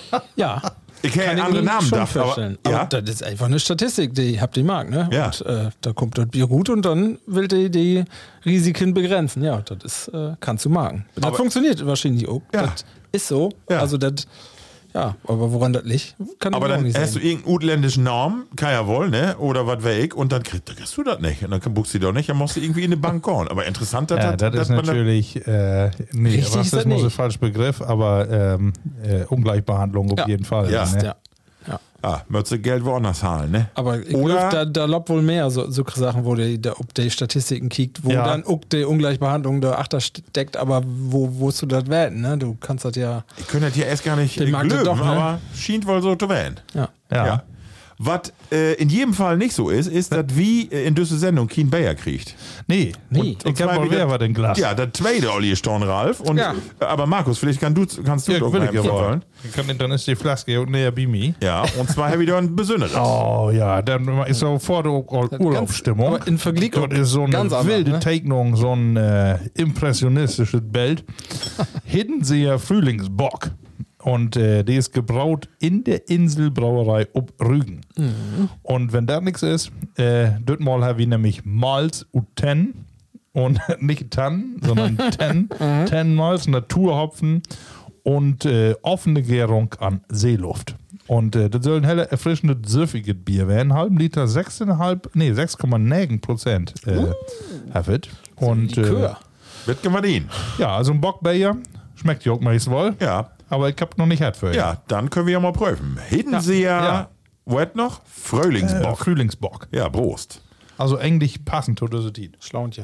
Ja. Ich kenne Kann ich andere mir Namen schon da, aber, vorstellen. ja. Aber das ist einfach eine Statistik, die habt ihr mag, ne? Ja. Und äh, da kommt das Bier gut und dann will die die Risiken begrenzen. Ja, das ist, äh, kannst du magen. Das Aber- funktioniert wahrscheinlich auch. Ja. Das ist so. Ja. Also das Ja, aber woran das liegt, kann Aber ich auch dann nicht hast sagen. du irgendeinen utländischen Namen, kann ja wohl, ne? Oder was weiß ich, und dann kriegst, dann kriegst du das nicht. Und dann buchst du doch nicht, dann musst du irgendwie in eine Bank gehen. Aber interessant, dass Ja, das ist man natürlich, äh, nee, Richtig ist das Rassismus ist nicht. falsch Begriff, aber ähm, äh, Ungleichbehandlung auf Ja. jeden Fall. Ja. Ne? Ja. Ja. Ah, möchtest du Geld woanders zahlen, ne? Aber ich Oder- glaub, da, da lobt wohl mehr so, so Sachen, wo die, da, ob die Statistiken kickt, wo Ja. dann auch die Ungleichbehandlung da achter steckt, aber wo wost du das werden, ne? Du kannst das ja. Ich könnte das hier erst gar nicht Den mag das glöben, doch, ne? aber schien wohl so zu werden. Ja. Ja. Ja. Was äh, in jedem Fall nicht so ist, ist, dass wie äh, in dieser Sendung Keen Bayer kriegt. Nee, Nee. ich zwar hab mal wieder- wer war denn Glas. Ja, der zweite Olli Storn Ralf. Und, Ja. äh, aber Markus, vielleicht kann du, kannst du Ja, doch will mal ich ja empfehlen. wollen. Ich kann, dann ist die Flaske und näher bei mir. Ja, und zwar habe ich da ein besonderes. Oh ja, dann ist sofort auch Urlaubsstimmung. aber in Vergleich Dort ist so eine ganz anders, wilde ne? Tegnung, so ein äh, impressionistisches Bild. Hiddenseer Frühlingsbock. Und äh, die ist gebraut in der Inselbrauerei ob Rügen. Und wenn da nichts ist, äh, dort mal habe ich nämlich Malz und Ten. Und nicht Tannen, sondern Ten. Ten Malz, Naturhopfen und äh, offene Gärung an Seeluft. Und äh, das soll ein heller, erfrischendes, süffiges Bier werden. Einen halben Liter, sechs Komma fünf, nee, sechs Komma neun Prozent äh, Hafit. Und äh, Likör. Wird geworden. ja, also ein Bockbier schmeckt ja auch meist wohl. Ja. Aber ich hab noch nicht hat für Ja, dann können wir ja mal prüfen. Hiddenseer, Ja. was noch? äh, Frühlingsbock. Frühlingsbock. Ja, Prost. Also eigentlich passend zu dieser Zeit. Schlauntje.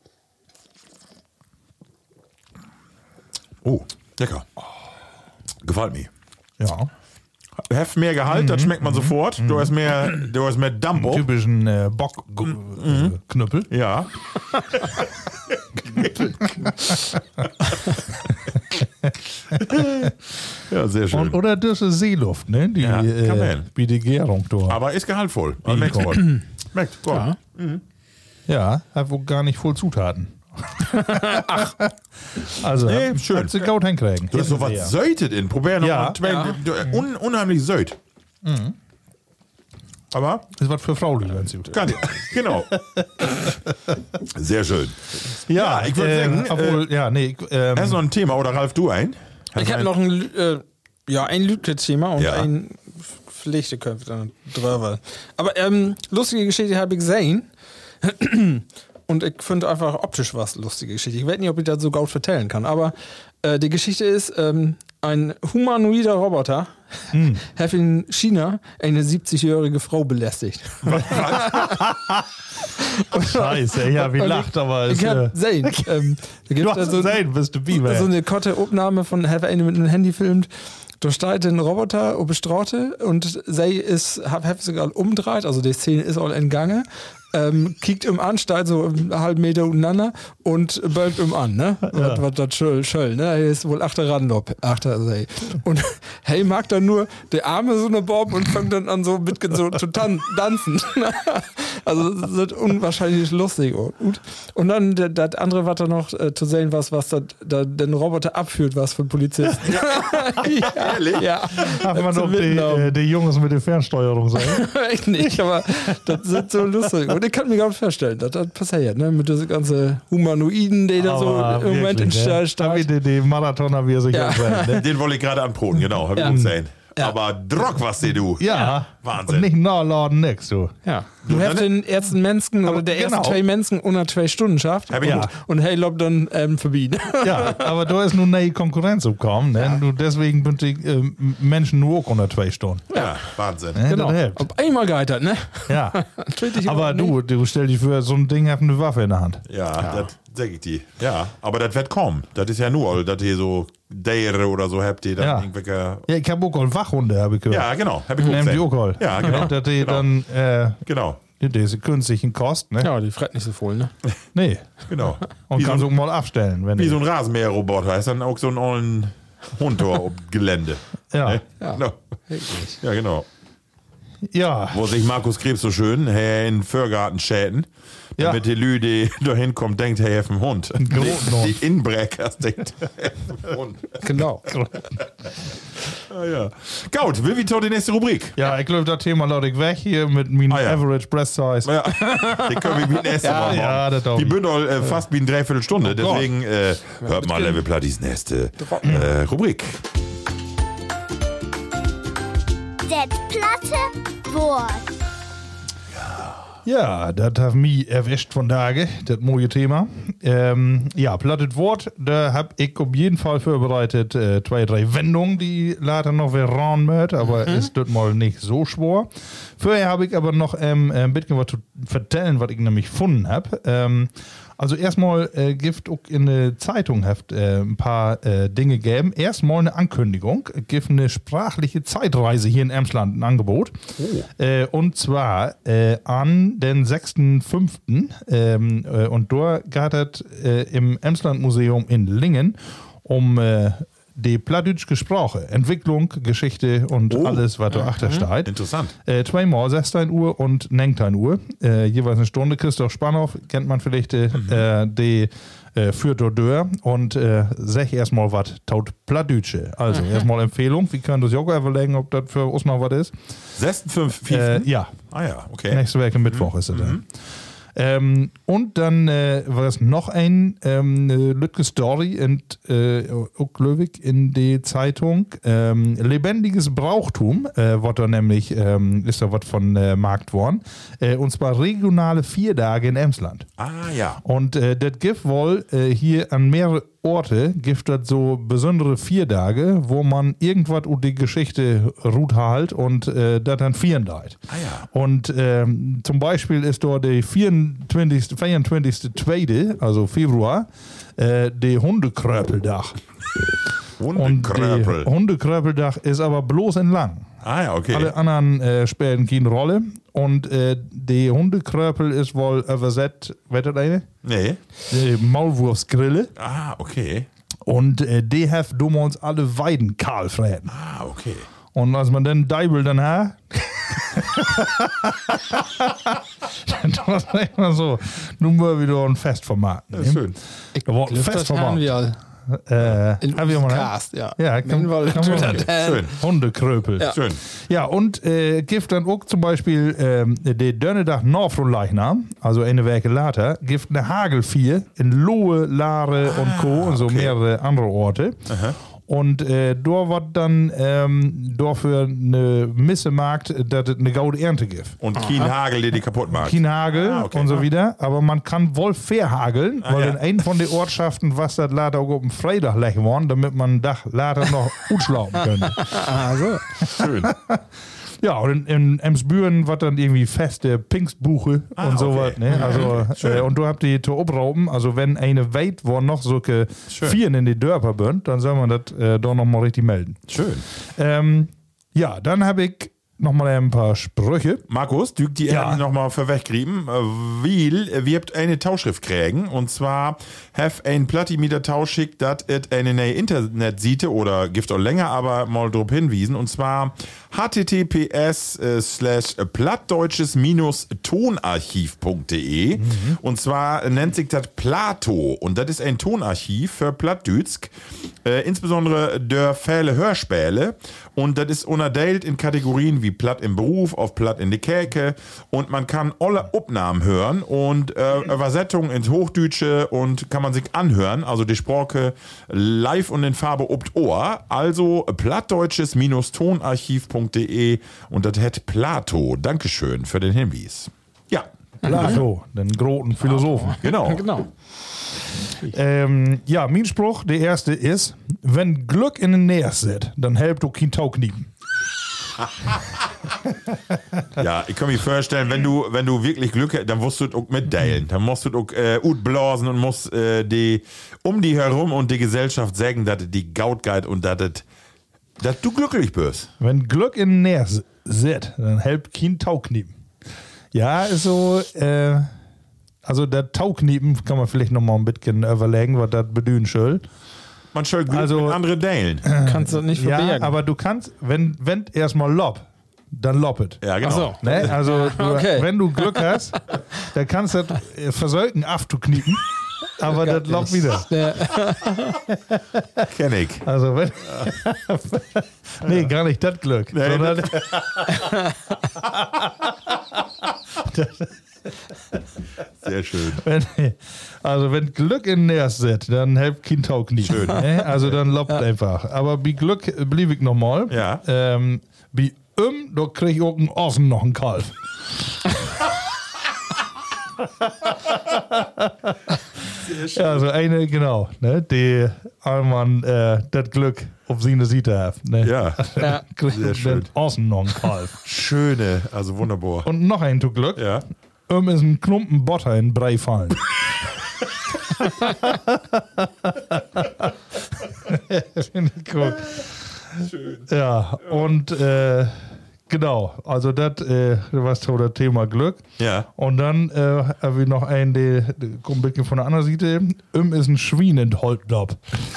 Oh, lecker. Gefällt mir. Ja. Heft mehr Gehalt, das schmeckt man sofort. Du hast mehr, du hast mehr Dampf. auf. Typischen äh, Bockknüppel. Ja. ja, sehr schön. Und, oder das ist Seeluft, ne? Die, Ja, kann äh, man. wie die Gärung dort. Aber ist gehaltvoll. Also Mhm. merkst du. Merkt, gut. Ja. Ja, hat wohl gar nicht voll Zutaten. Ach. Also, Nee, hat- schön. hat sie gut hinkriegen. Du hast so Ja. was Sötet in. Probier noch Ja. mal zwei. Ja. Du, un, unheimlich Söt. Aber Ist was für Frau, ganz gut. kann ich. Genau. Sehr schön. Ja, ich würde äh, sagen, obwohl, ja, nee, ich, ähm, hast du noch ein Thema oder Ralf, du ein? Hast Ich du habe ein- noch ein, Lü- äh, ja, ein Lügte-Thema und Ja. ein Pflichtenköpf dann drüber. Aber ähm, lustige Geschichte habe ich gesehen. Und ich finde einfach optisch was lustige Geschichte. Ich weiß nicht, ob ich das so gut vertellen kann, aber äh, die Geschichte ist, ähm, ein humanoider Roboter hat in China eine siebzigjährige Frau belästigt. Scheiße, ja, wie Und lacht, ich, aber ich es, hab äh, sehen. Ähm, da du gibt hast da so, gesehen, bist du Biber. so eine korte Aufnahme von Have eine mit einem Handy filmt. Da steht ein Roboter auf der Straße und sie ist, hab, hab sogar umdreht, also die Szene ist all in Gange. Ähm, kickt ihm an, steht so einen halben Meter untereinander und bölkt ihm an, ne? Was, was das schöll, schöll, ne? Er ist wohl achter Randop, achter sei. Und hey, mag dann nur die Arme so eine Bob und fängt dann an so mit so zu tan tanzen. Also das ist unwahrscheinlich lustig. Und, und dann der- das andere, was da noch äh, zu sehen was, was da, da den Roboter abführt, was von Polizisten. ja, Ehrlich? ja. Darf man Zum doch die, Mitnehmen. äh, die Jungs mit der Fernsteuerung sein? Echt nicht, aber das ist so lustig. Und ich kann mir gar nicht vorstellen, dass das passiert, ne? Mit diesen ganzen Humanoiden, die da so Aber im Moment in wirklich, ne? Stadt Da wie die, die Marathoner, wie er sich Ja. auch sagt, ne? Den wollte ich gerade anproten, genau. Hab ich Ja. gut gesehen. Ja. Aber Drock, was dir du. Ja, Wahnsinn. Und nicht nachladen, nix, du. Ja. Du hast den ersten Menschen oder der ersten genau. zwei Menschen unter zwei Stunden schafft. Hab ich und, gut. und hey, lob dann ähm, verbieten. Ja, aber da ist nun eine Konkurrenz gekommen, ne? Du, deswegen sind die äh, Menschen nur auch unter zwei Stunden. Ja, Wahnsinn. Ne? Genau. Das hilft. Auf einmal geheitert, ne? Ja. Tödlich Aber überhaupt du, du stell dich für so ein Ding, hab eine Waffe in der Hand. Ja, das sag ich dir. Ja, aber das wird kommen. Das ist ja nur, dass ihr so Dere oder so habt, die dann Ja. irgendwelche. Ja, ich hab auch all Wachhunde, hab ich gehört. Ja, genau. Hab ich gut Nehmt die gesehen. auch all. Ja, genau. Dass die Genau. dann, äh, Genau. diese künstlichen Kost, ne? Ja, die fretten nicht so voll, ne? Nee. Genau. Und Wie so, kannst ein, auch mal abstellen, wenn wie die- so ein Rasenmäherroboter. Ist dann auch so ein ollen Hund da auf dem Gelände. Ja. Ne? Ja. Genau. Ja, genau. Ja. Wo sich Markus Krebs so schön hey, in Förgarten schäden, Ja. damit die Lü, die da hinkommt, denkt, hey, er ist ein Hund. Ein großen Hund. Die Inbreckers denkt, er ist ein Hund. Genau. Ah, ja. Gut, will wie tot die nächste Rubrik? Ja, ich glaube, das Thema lasse ich weg hier mit meinem Ah, ja. Average Breast Size. Ja, die können wir wie ein nächste Mal machen. ja, das glaub Die ich. bündel äh, fast wie eine Dreiviertelstunde. Gott. Deswegen äh, hört mal Level Plattis nächste äh, Rubrik. Das platte Wort. Ja, das hat mich erwischt von Tage, das mooie Thema. Ähm, ja, plattes Wort, da hab ich auf jeden Fall vorbereitet äh, zwei, drei Wendungen, die later noch wieder ran möcht, aber mhm. ist das mal nicht so schwer. Vorher habe ich aber noch ähm, ein bisschen was zu vertellen, was ich nämlich gefunden habe. Ähm, Also erstmal äh, gibt auch in der Zeitung habt, äh, ein paar äh, Dinge gegeben. Erstmal eine Ankündigung, gibt eine sprachliche Zeitreise hier in Emsland ein Angebot. Oh. Äh, und zwar äh, an den sechsten fünften Ähm, äh, und dort geht es äh, im Emsland Museum in Lingen um äh, die plattdütsche Sprache, Entwicklung, Geschichte und oh. alles, was da achter steht. Interessant. Äh, zweimal sechzehn Uhr und neunzehn Uhr. Äh, jeweils eine Stunde. Christoph Spanhoff kennt man vielleicht, äh, mhm. die äh, führt dort durch und äh, sag erstmal was taut Plattdütsche. Also mhm. erstmal Empfehlung. Wir können das ja auch überlegen, ob das für uns noch was ist. sechsten fünften Äh, ja. Ah ja, okay. Nächste Woche Mittwoch mhm. ist es dann. Mhm. Ähm, und dann äh, war es noch ein ähm, eine Lütke Story in äh, Löwig in die Zeitung. Ähm, lebendiges Brauchtum, äh, wird da nämlich, ähm, ist da was von äh, Markt worden. Äh, und zwar regionale Viertage in Emsland. Ah ja. Und äh, das gibt wohl äh, hier an mehrere Orte, gibt das so besondere Viertage, wo man irgendwas über die Geschichte ruht halt und äh, das dann vieren deit. Ah ja. Und ähm, zum Beispiel ist dort der vierundzwanzigste vierundzwanzigste zweite also Februar, äh, der Hundekröpeldach. Hundekröpel. Und der Hundekröpeldach ist aber bloß in lang. Ah ja, okay. Alle anderen äh, spielen keine Rolle. Und äh, die Hundekröpel ist wohl übersetzt, weißt du eine? Nee. Die Maulwurfsgrille. Ah, okay. Und äh, die haben damals alle Weiden kahl fressen. Ah, okay. Und als man den Deibel dann hat, dann war es immer so, nun mal wieder ein Fest vermarkten. Ja, schön. Ich Da war ein glaub, Fest das haben vermarkten. wir all. Äh, In haben wir mal, Cast, ja. Ja, kann, Wenn wir- kann man tut machen. das, äh, Schön. Hundekröpel. Ja. Schön. Ja, und äh, gibt dann auch zum Beispiel ähm, der Dönnedag nach von Leichnam, also eine Woche later, gibt eine Hagelvier in Lohe, Lare und Co. und so okay. mehrere andere Orte. Aha. Und äh, da wird dann ähm, dafür eine Misse markt, dass es eine gaude Ernte gibt. Und kein Hagel, der die kaputt macht. Kein Hagel Ah, okay. und so wieder, aber man kann wohl verhageln, Ah, weil ja. in einem von den Ortschaften was das later auch auf dem Freitag legen worden, damit man ein Dach later noch utschlaufen könnte. Ah, so. Schön. Ja, und in, in Emsbüren war dann irgendwie feste Pfingstbuche Ah, und so okay. was. Ne? Also, Schön. äh, und du habt die zu obrauben, also wenn eine weit, wo noch so Schön. Vieren in die Dörper bünd, dann soll man das äh, doch nochmal richtig melden. Schön. Ähm, ja, dann habe ich nochmal ein paar Sprüche. Markus, du die Ja. ja. nochmal verwegkriegen, weil wir habt eine Tauschschrift kriegen und zwar have ein Platti mit der Tausch schickt, dat et eine neue Internetseite oder gibt auch länger, aber mal drauf hinwiesen und zwar https äh, slash plattdeutsches minus tonarchiv punkt de mhm. und zwar nennt sich das Plato und das ist ein Tonarchiv für Plattdütsk, äh, insbesondere der Fälle Hörspiele und das ist unterteilt in Kategorien wie Platt im Beruf, auf Platt in die Käke und man kann alle Aufnahmen hören und äh, Übersetzungen ins Hochdeutsche und kann man sich anhören, also die Sprache live und in Farbe obt Ohr, also plattdeutsches minus tonarchiv punkt de und das hat Plato. Dankeschön für den Hinweis. Ja, Plato, den großen Philosophen. genau. Genau. Ähm, ja, mein Spruch, der erste ist, wenn Glück in den Nähe sitzt, dann helft du kein Tauknieben. Ja, ich kann mir vorstellen, wenn du, wenn du wirklich Glück hast, dann musst du es auch mitteilen. Dann musst du auch äh, utblasen und musst äh, die, um die herum und die Gesellschaft sagen, dass die Gaut geht und dass das- dass du glücklich bist. Wenn Glück in den Nähe sitzt, dann helft kein Tauknieben. Ja, ist so, äh, also der Tauknieben kann man vielleicht nochmal ein bisschen überlegen, was das bedeuten soll. Man soll Glück Also- mit andere teilen. Kannst du nicht Ja, verbergen. aber du kannst, wenn, wenn erstmal lob, dann loppet. Ja, genau. Ach so. Ne? Also, du, Okay. wenn du Glück hast, dann kannst du das äh, versäuken abzuknieten, aber das lobt wieder. Ja. Kenn ich. Also, wenn. Nee, gar nicht das Glück. Nee, sondern Sehr schön. wenn, also, wenn Glück in Närs sitzt, dann helft kein Taug nie. Schön. Ne? Also, dann lobt einfach. Aber bei Glück blieb ich nochmal. Ja. Ähm, bei um, da krieg ich auch einen Ossen noch einen Kalf. Ja, also eine, genau, ne, die einmal äh, das Glück auf seine Seite hat. Ne? Ja, Ja. Kriegt sehr schön. Außen noch einen Kalf. Schöne, also wunderbar. Und noch ein zu Glück. Ja. Um ist ein Klumpen Butter in Brei fallen. Finde ich cool. Schön. Ja, und äh, genau, also das äh, was so das Thema Glück. Ja. Und dann äh, haben wir noch einen, der, der kommt ein bisschen von der anderen Seite. Um ist ein Schwein in Holtdorf.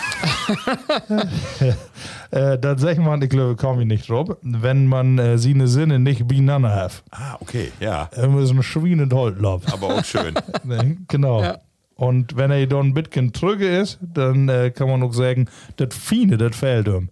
äh, das sagt man, ich glaube, komme ich nicht drauf, wenn man äh, seine Sinne nicht beieinander hat. Ah, okay, ja. Um ist ein Schwein in Holtdorf. Aber auch schön. Ne, genau. Ja. Und wenn er dann ein bisschen trüge ist, dann äh, kann man auch sagen, das Fiene, das fehlt ihm.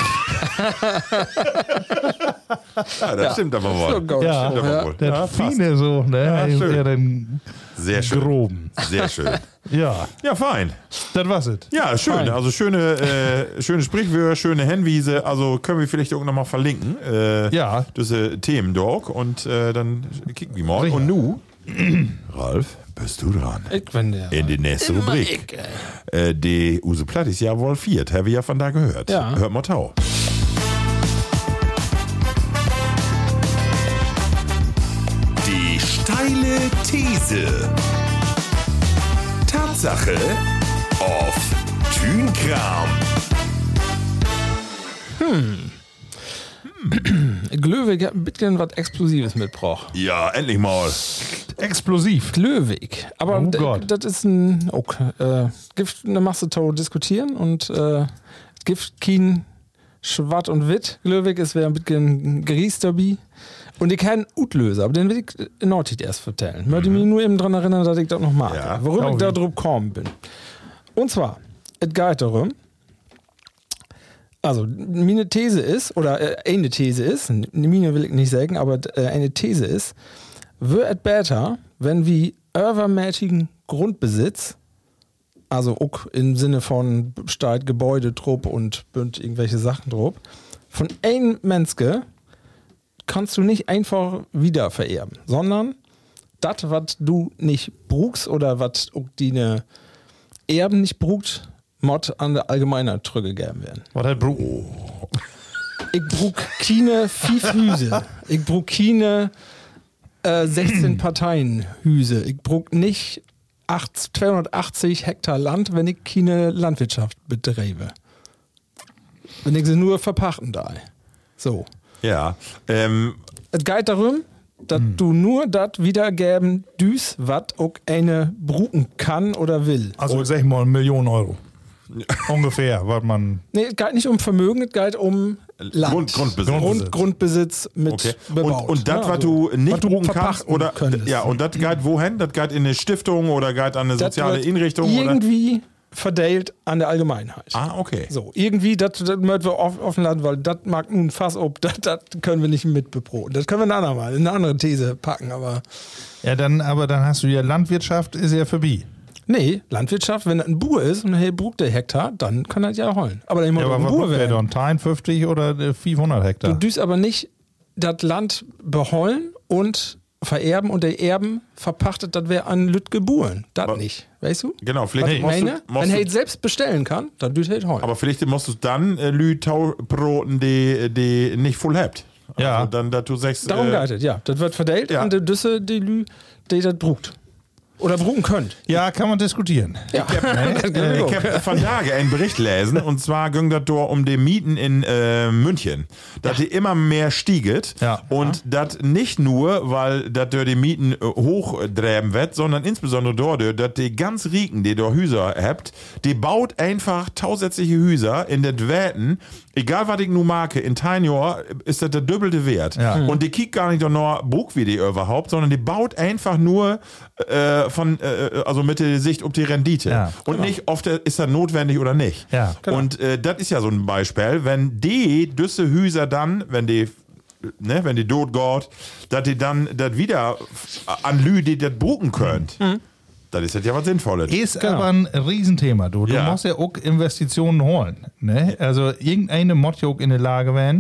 Ja, das stimmt aber wohl. So gut. Ja, Stimmt aber wohl. das Ja, passt. Fiene so, ne? Ja, ist schön. eher den Sehr schön. groben. Sehr schön. Ja, Ja, fein. das war's es. Ja, schön. Fein. Also schöne, äh, schöne Sprichwörter, schöne Hinweise. Also können wir vielleicht auch nochmal verlinken. Äh, Ja. Diese Themen, Dog. Und äh, dann kicken wir mal. Sicher. Und nu, Ralf, bist du dran. Ich bin der. In die nächste Rubrik. Äh, die Use Platt ist ja wohl viert. Haben wir ja von da gehört. Ja. Hört mal tau. Die steile These. Tatsache auf Thünkram. Glöwig hat ein bisschen was Explosives mitgebracht. Ja, endlich mal. Explosiv. Glöwig. Aber Oh d- Gott. das ist ein. Okay, äh, gibt eine Masse zu diskutieren und äh, es gibt kein Schwatt und Witt. Glöwig ist wäre ein bisschen Gries dabei. Und ich kann Utlöser, aber den will ich in Nordit erst vertellen. Möchte ich mich nur eben daran erinnern, dass ich das noch mag. Ja. Warum Oh, ich da wie. drauf gekommen bin. Und zwar, es geht darum, also meine These ist, oder äh, eine These ist, meine will ich nicht sagen, aber äh, eine These ist, wird es besser, wenn wir übermäßigen Grundbesitz, also auch im Sinne von Stadt, Gebäude, Trupp und bünd irgendwelche Sachen drauf, von einem Menske kannst du nicht einfach wieder vererben, sondern das, was du nicht brauchst oder was auch deine Erben nicht braucht, Mod an der Allgemeinheit zurückgegeben werden. Was hat Bro? Ich brauch keine fünf Hüse. Ich brauch keine äh, sechzehn Parteien Hüse. Ich brauch nicht acht, zweihundertachtzig Hektar Land, wenn ich keine Landwirtschaft betreibe. Wenn ich sie nur verpachten da. So. Ja. Ähm, Es geht darum, dass du nur das wiedergeben düs, was auch eine bruken kann oder will. Also ich sag mal eine Million Euro. Ungefähr, was man. Nee, es geht nicht um Vermögen, es geht um Land. Grund, Grundbesitz. Grund, Grundbesitz mit Okay. bebaut. Und, und das, Ja, was also, du nicht was du bruchen kannst, verpachten oder könntest. ja, und das geht wohin? Das geht in eine Stiftung oder geht an eine Das soziale wird Einrichtung? Oder? irgendwie verteilt an der Allgemeinheit. Ah, okay. So, irgendwie, das das möchten wir off- offen lassen, weil das mag nun fast ob, das das können wir nicht mitbebroten. Das können wir ein andermal in eine andere These packen, aber Ja, dann, aber dann hast du ja Landwirtschaft, ist ja vorbei. nee, Landwirtschaft, wenn das ein Bauer ist und hey, brugt der Hektar, dann kann das ja holen. Aber dann muss Ja, ja, aber ein was Bauer macht der werden. dann? dreiundfünfzig oder äh, vierhundert Hektar? Du düst aber nicht das Land beholen und vererben und der Erben verpachtet, das wäre an Lüt geboren. Das Aber- nicht, weißt du? Genau, Was vielleicht ich musst du, meine? musst Wenn du, er selbst bestellen kann, dann düst er holen. aber vielleicht musst du dann äh, Lü Taubroten, die, die nicht voll habt. Ja. Also dann, dass du sagst, Darum äh, geht es, ja. Das wird verteilt ja. an die Düsse, die Lü, die das brugt. Oder brugen könnt. Ja, kann man diskutieren. Ja. Äh, ich habe von Tage einen Bericht lesen und zwar ging das da um die Mieten in äh, München. Dass die immer mehr stieget Ja. und das nicht nur, weil das durch die Mieten äh, hochdrehen wird, sondern insbesondere dort, dass die ganz Rieken, die da Hüser habt, die baut einfach tausätzliche Hüser in den Wäten, egal was ich nun mag, in ein Jahr ist das der doppelte Wert. Ja. Und die kickt gar nicht nur Buch wie die überhaupt, sondern die baut einfach nur äh, von, äh, also mit der Sicht auf die Rendite. Ja, und nicht oft ist das notwendig oder nicht. Ja, genau. Und äh, das ist ja so ein Beispiel, wenn die Düsse Hüser dann, wenn die ne, wenn die dort geht, dass die dann das wieder an Lü, die das buchen könnt. Mhm. Das ist das ja was Sinnvolles. Ist aber ein Riesenthema, du. Du Ja. musst ja auch Investitionen holen. Ne? Also irgendeine muss ja auch in der Lage werden,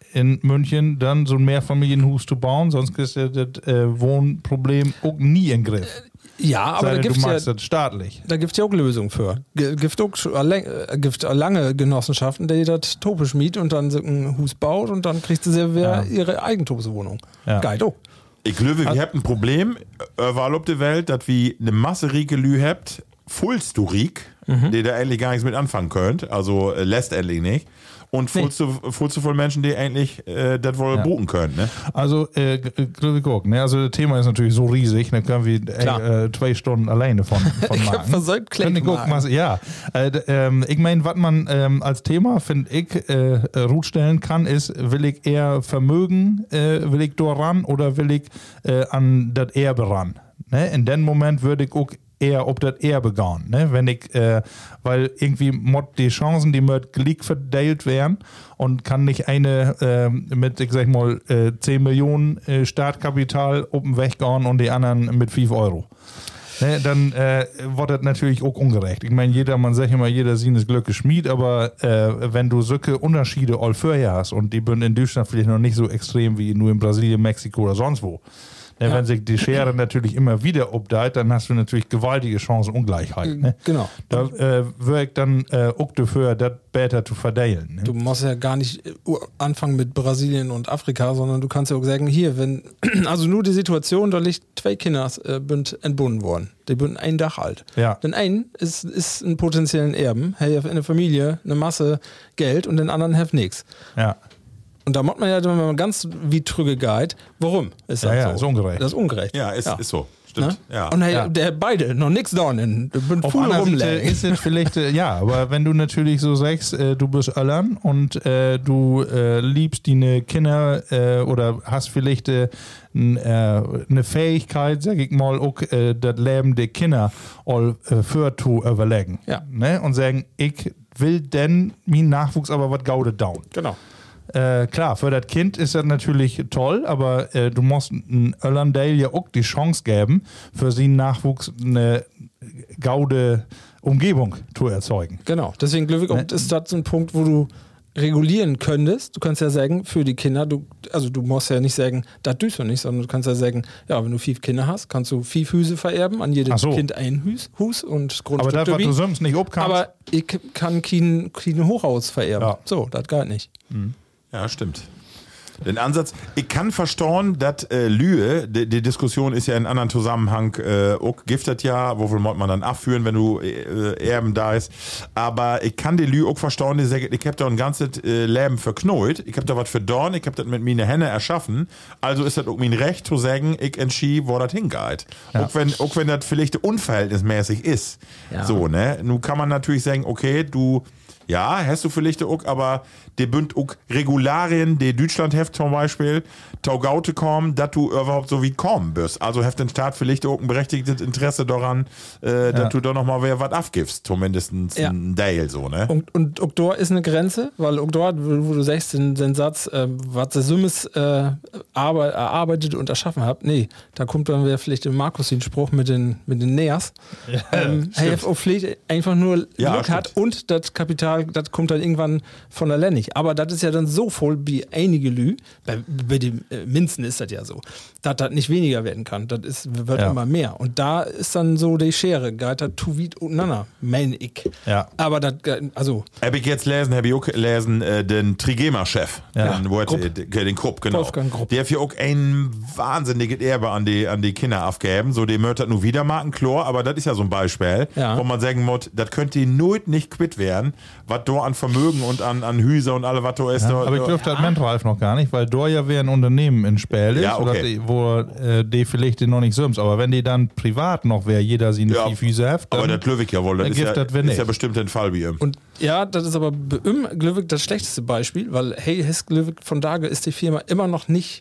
in München dann so ein Mehrfamilienhus zu bauen, sonst kriegst du das äh, Wohnproblem auch nie in den Griff. Ja, aber Sei da denn, gibt du es machst ja, das staatlich. da gibt's ja auch Lösungen für. G- Gibt auch schon lang- äh, gibt lange Genossenschaften, die das topisch miet und dann so ein Hus baut und dann kriegst du sehr Ja. ihre Eigentumswohnung. Ja. Geil, oh. Ich glaube, wir haben ein Problem überall auf der Welt, dass wir eine Masse Rieke Lü habt, fullst du Riek, Mhm. die da endlich gar nichts mit anfangen könnt, also äh, lässt endlich nicht. Und fullst du, fullst du voll Menschen, die eigentlich äh, das wohl Ja. buchen können, ne? Also, äh, glaube ich auch. Ne? Also, das Thema ist natürlich so riesig, da können wir Klar. äh, äh, zwei Stunden alleine von, von Ich machen. hab versäumt, Könnte ich auch Klickmagen. mal- Ja, äh, d- ähm, ich meine, was man ähm, als Thema, finde ich, äh, äh, gut stellen kann, ist, will ich eher Vermögen, äh, will ich da ran oder will ich äh, an das Erbe ran? Ne? In dem Moment würde ich auch eher ob das Erbe gehen, ne? Wenn ich, äh, weil irgendwie mod die Chancen, die mit gleich verteilt werden und kann nicht eine äh, mit, ich sag mal, äh, zehn Millionen äh, Startkapital oben weggehen und die anderen mit fünf Euro. Ne, dann äh, wird das natürlich auch ungerecht. Ich meine, jeder, man sagt immer, jeder seines Glückes Schmied, aber äh, wenn du solche Unterschiede all vorher hast und die sind in Deutschland vielleicht noch nicht so extrem wie nur in Brasilien, Mexiko oder sonst wo. Ne, Ja. Wenn sich die Schere natürlich immer wieder obdeiht, dann hast du natürlich gewaltige Chancenungleichheit. Ne? Genau. Da äh, würde ich dann äh, auch dafür, das besser zu verteilen. Ne? Du musst ja gar nicht äh, anfangen mit Brasilien und Afrika, sondern du kannst ja auch sagen, hier, wenn, also nur die Situation, da liegt zwei Kinder äh, bünd entbunden worden. Die bünden ein Dach alt. Ja. Den einen ist, ist ein potenziellen Erben, hey, in der Familie eine Masse Geld und den anderen hat nichts. Ja. Und da muss man ja, wenn man ganz wie trüge geht, warum ist das Ja, ja, so? ist ungerecht. Das ist ungerecht. Ja, ist, ist so. Stimmt. Ne? Ja. Und hey, Ja. der beide, noch nichts da, bin Auf voll einer Seite rumlegen. ist es vielleicht, äh, ja, aber wenn du natürlich so sagst, äh, du bist Öllern und äh, du äh, liebst deine Kinder äh, oder hast vielleicht äh, n, äh, eine Fähigkeit, sag ich mal, auch äh, das Leben der Kinder all äh, für zu überlegen. Ja. Ne? Und sagen, ich will denn mein Nachwuchs aber was Gaude down. Genau. Äh, klar, für das Kind ist das natürlich toll, aber äh, du musst einen Öllern-Dale ja auch die Chance geben, für seinen Nachwuchs eine gaude Umgebung zu erzeugen. Genau, deswegen glaube ich, auch, ist das so ein Punkt, wo du regulieren könntest. Du kannst ja sagen, für die Kinder, du, also du musst ja nicht sagen, das tust du nicht, sondern du kannst ja sagen, ja, wenn du fünf Kinder hast, kannst du fünf Hüse vererben, an jedes Ach so. Kind ein Hus, Hus und Grundstück. Aber das, was dabei. du sonst nicht obkannst, Aber ich kann kein, kein Hochhaus vererben. Ja. So, das geht nicht. Ja, stimmt. Den Ansatz, ich kann verstehen, dass äh, Lühe, die, die Diskussion ist ja in anderen Zusammenhang äh, auch giftet ja, wofür muss man dann abführen, wenn du äh, Erben da ist. Aber ich kann die Lühe auch verstehen, die sagt, ich hab da ein ganzes äh, Leben verknollt, ich hab da was für Dorn, ich hab das mit meine Hände erschaffen, also ist das auch mein Recht zu sagen, ich entschied, wo das hingeht. Ja. Auch wenn, auch wenn das vielleicht unverhältnismäßig ist. Ja. So, ne? Nun kann man natürlich sagen, okay, du ja, hast du vielleicht auch, aber die bünd auch Regularien, die Deutschland heft zum Beispiel, taugaute kommen, dass du überhaupt so wie kommen bist. Also heft den Staat vielleicht auch ein berechtigtes Interesse daran, äh, dass du da nochmal wer was abgibst, zumindest Ja. ein Teil so, ne? Und, und auch dort ist eine Grenze, weil auch dort, wo du sagst, den, den Satz, äh, was der Summes äh, arbe- erarbeitet und erschaffen hat, nee, da kommt dann wieder vielleicht im Markus den Spruch mit den, mit den Nähers. ähm, hey, auch vielleicht einfach nur Ja, Glück hat stimmt. und das Kapital, das kommt dann irgendwann von alleine nicht. Aber das ist ja dann so voll wie einige Lü, bei, bei den äh, Minzen ist das ja so, dass das nicht weniger werden kann. Das ist, wird Ja. immer mehr. Und da ist dann so die Schere, geht das tu weit untereinander, mein ich. Ja. Aber das, also, Hab ich jetzt lesen, hab ich auch gelesen, äh, den Trigema-Chef, Ja. den, wo hat, Grupp. äh, den Krupp, genau. Wolfgang Grupp. Der hat ja auch ein wahnsinniges Erbe an die, an die Kinder abgeben, so den möchte nur wieder machen, klar, aber das ist ja so ein Beispiel, Ja. wo man sagen muss, das könnte die Not nicht quitt werden, was da an Vermögen und an, an Hüse und alle, was da ist. Ja, da, aber ich da- glaube, das meint Ralf noch gar nicht, weil da ja wäre ein Unternehmen in Spiel ist, Ja, okay. oder die, wo äh, die vielleicht noch nicht sind. Aber wenn die dann privat noch wäre, jeder seine Ja, ja, Füße hat, aber dann, das Löwig ja wohl, das dann ist ja, gibt das wir ist ja nicht. bestimmt ein Fall wie ihm. und ja, das ist aber bei ihm, Glöwig, das schlechteste Beispiel, weil, hey, Hess Glöwig von Dage ist die Firma immer noch nicht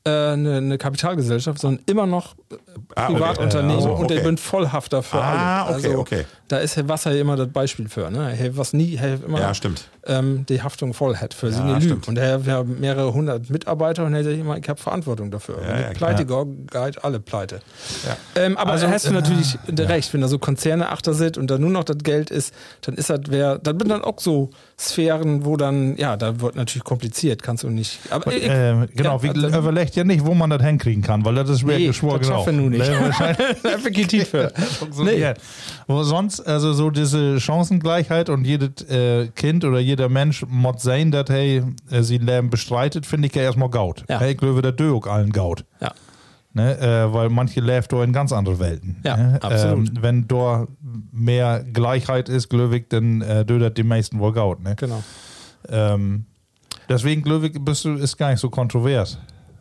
äh, eine, eine Kapitalgesellschaft, sondern immer noch äh, Ah, okay. Privatunternehmen Äh, also, und okay. ich bin voll Hafter für Ah, alle. okay, Also, okay. Da ist Herr Wasser immer das Beispiel für. Ne? Herr was nie, Herr immer Ja, stimmt. ähm, die Haftung voll hat für Ja, seine Lügen. stimmt. Und er hat ja mehrere hundert Mitarbeiter und er sagt immer, ich habe Verantwortung dafür. Ja, Wenn ja, ich pleite geht, alle pleite. Ähm, aber Also, also, hast du äh, natürlich ja. recht, wenn da so Konzerne achter sind und da nur noch das Geld ist, dann ist das wer, dann sind dann auch so Sphären, wo dann, ja, da wird natürlich kompliziert, kannst du nicht. Aber ich, äh, genau, ja, wie also- überlegt ja nicht, wo man das hinkriegen kann, weil das ist schwer Nee, geschworen das genau. schaffen wir nur nicht. Ne, wahrscheinlich Effektiv für. funktioniert. Wo sonst, also so diese Chancengleichheit und jedes äh, Kind oder jeder Mensch muss sein, dass hey, äh, sie Leben bestreitet, finde ich ja erstmal gaut. Ja. Hey, ich glaube, der Döok allen gaut. Ja. Ne, äh, weil manche leben da in ganz andere Welten. Ja, ne? absolut. Ähm, wenn da mehr Gleichheit ist, glaube ich, dann äh, dödert die meisten wohl gaut. Ne? Genau. Ähm, deswegen, glaube ich, bist du, ist gar nicht so kontrovers.